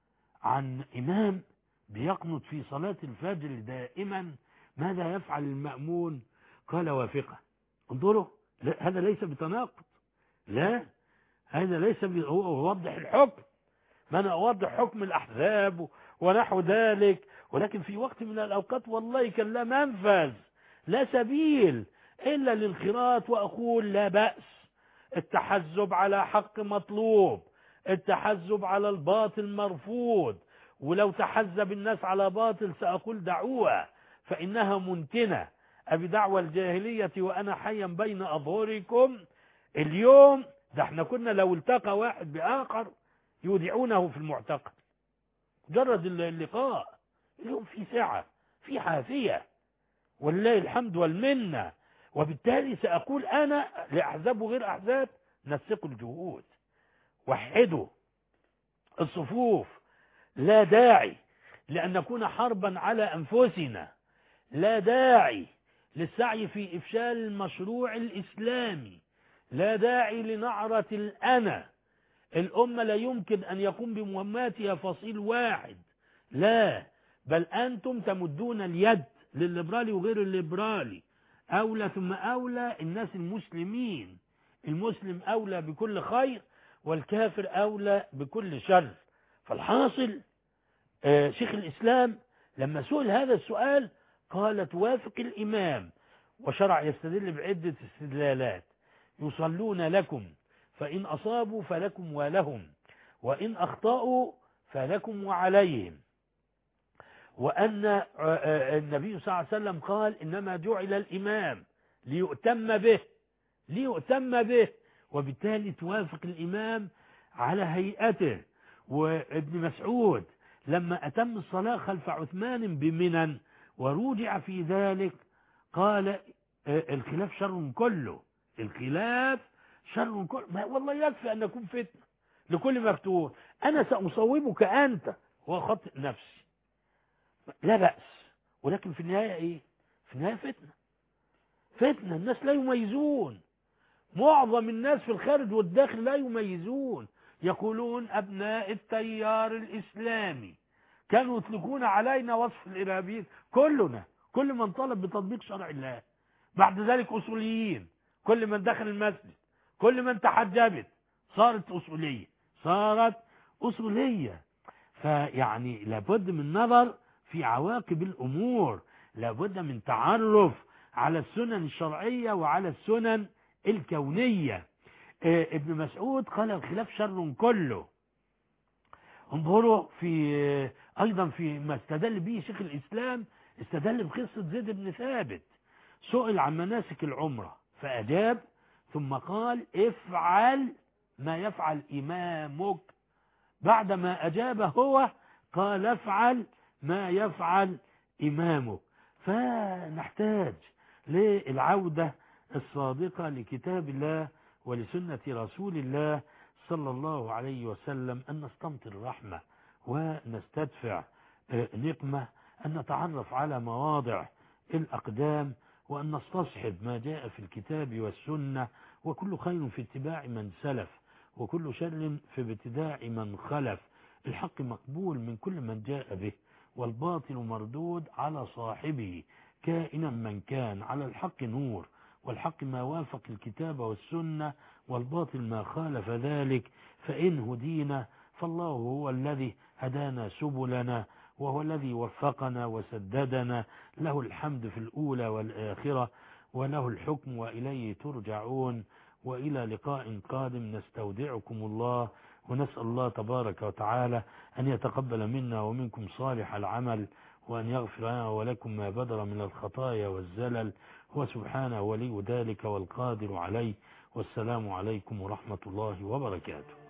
Speaker 1: عن إمام بيقنط في صلاة الفجر دائما ماذا يفعل المأمون؟ قال وافقه. انظروا، هذا ليس بتناقض، لا هذا ليس هو وضح الحكم، ما أنا أوضح حكم الأحزاب ونحو ذلك، ولكن في وقت من الأوقات والله كان لا منفذ لا سبيل إلا الانخراط، وأقول لا بأس. التحزب على حق مطلوب، التحزب على الباطل مرفوض، ولو تحزب الناس على باطل سأقول دعوها فإنها منتنة. أبي دعوة الجاهلية وأنا حيا بين أظهركم. اليوم ده احنا كنا لو التقى واحد بآخر يودعونه في المعتقل مجرد اللقاء. اليوم في سعة، في حافية ولله الحمد والمنة. وبالتالي سأقول أنا لأحزاب وغير أحزاب نسقوا الجهود، وحدوا الصفوف، لا داعي لأن نكون حربا على أنفسنا، لا داعي للسعي في إفشال المشروع الإسلامي، لا داعي لنعرة الأنا. الأمة لا يمكن أن يقوم بمهماتها فصيل واحد، لا، بل أنتم تمدون اليد للليبرالي وغير الليبرالي، أولى ثم أولى الناس المسلمين. المسلم أولى بكل خير والكافر أولى بكل شر.
Speaker 3: فالحاصل آه شيخ الإسلام لما سئل هذا السؤال قال توافق الإمام، وشرع يستدل بعدة استدلالات. يصلون لكم فإن أصابوا فلكم ولهم، وإن أخطأوا فلكم وعليهم، وأن النبي صلى الله عليه وسلم قال إنما جعل الإمام ليؤتم به ليؤتم به وبالتالي توافق الإمام على هيئته. وابن مسعود لما أتم الصلاة خلف عثمان بمنن ورجع في ذلك قال الخلاف شر كله، الخلاف شر كله، والله يكفي أن نكون فتنة لكل مفتون، أنا سأصوبك أنت وخطئ نفسي لا بأس، ولكن في النهاية إيه؟ في النهاية فتنة فتنة الناس لا يميزون، معظم الناس في الخارج والداخل لا يميزون، يقولون أبناء التيار الإسلامي كانوا يطلقون علينا وصف الإرهابيين، كلنا كل من طلب بتطبيق شرع الله. بعد ذلك أصوليين، كل من دخل المسجد، كل من تحجبت صارت أصولية صارت أصولية. فيعني لابد من نظر في عواقب الأمور، لابد من تعرف على السنن الشرعية وعلى السنن الكونية. ابن مسعود قال الخلاف شر كله. انظروا في أيضا في ما استدل به شيخ الإسلام، استدل بقصة زيد بن ثابت، سئل عن مناسك العمرة فأجاب ثم قال افعل ما يفعل إمامك، بعدما أجاب هو قال افعل ما يفعل إمامك. فنحتاج للعودة الصادقة لكتاب الله ولسنة رسول الله صلى الله عليه وسلم، أن نستمطر الرحمة ونستدفع نقمة، أن نتعرف على مواضع الأقدام، وأن نستصحب ما جاء في الكتاب والسنة، وكل خير في اتباع من سلف وكل شر في ابتداع من خلف. الحق مقبول من كل من جاء به، والباطل مردود على صاحبه كائنا من كان. على الحق نور، والحق ما وافق الكتاب والسنة، والباطل ما خالف ذلك. فإن هدينا فالله هو الذي هدانا سبلنا، وهو الذي وفقنا وسددنا، له الحمد في الأولى والآخرة، وله الحكم وإليه ترجعون. وإلى لقاء قادم نستودعكم الله، ونسأل الله تبارك وتعالى أن يتقبل منا ومنكم صالح العمل، وأن يغفر لنا ولكم ما بدر من الخطايا والزلل، هو سبحانه ولي ذلك والقادر عليه. والسلام عليكم ورحمة الله وبركاته.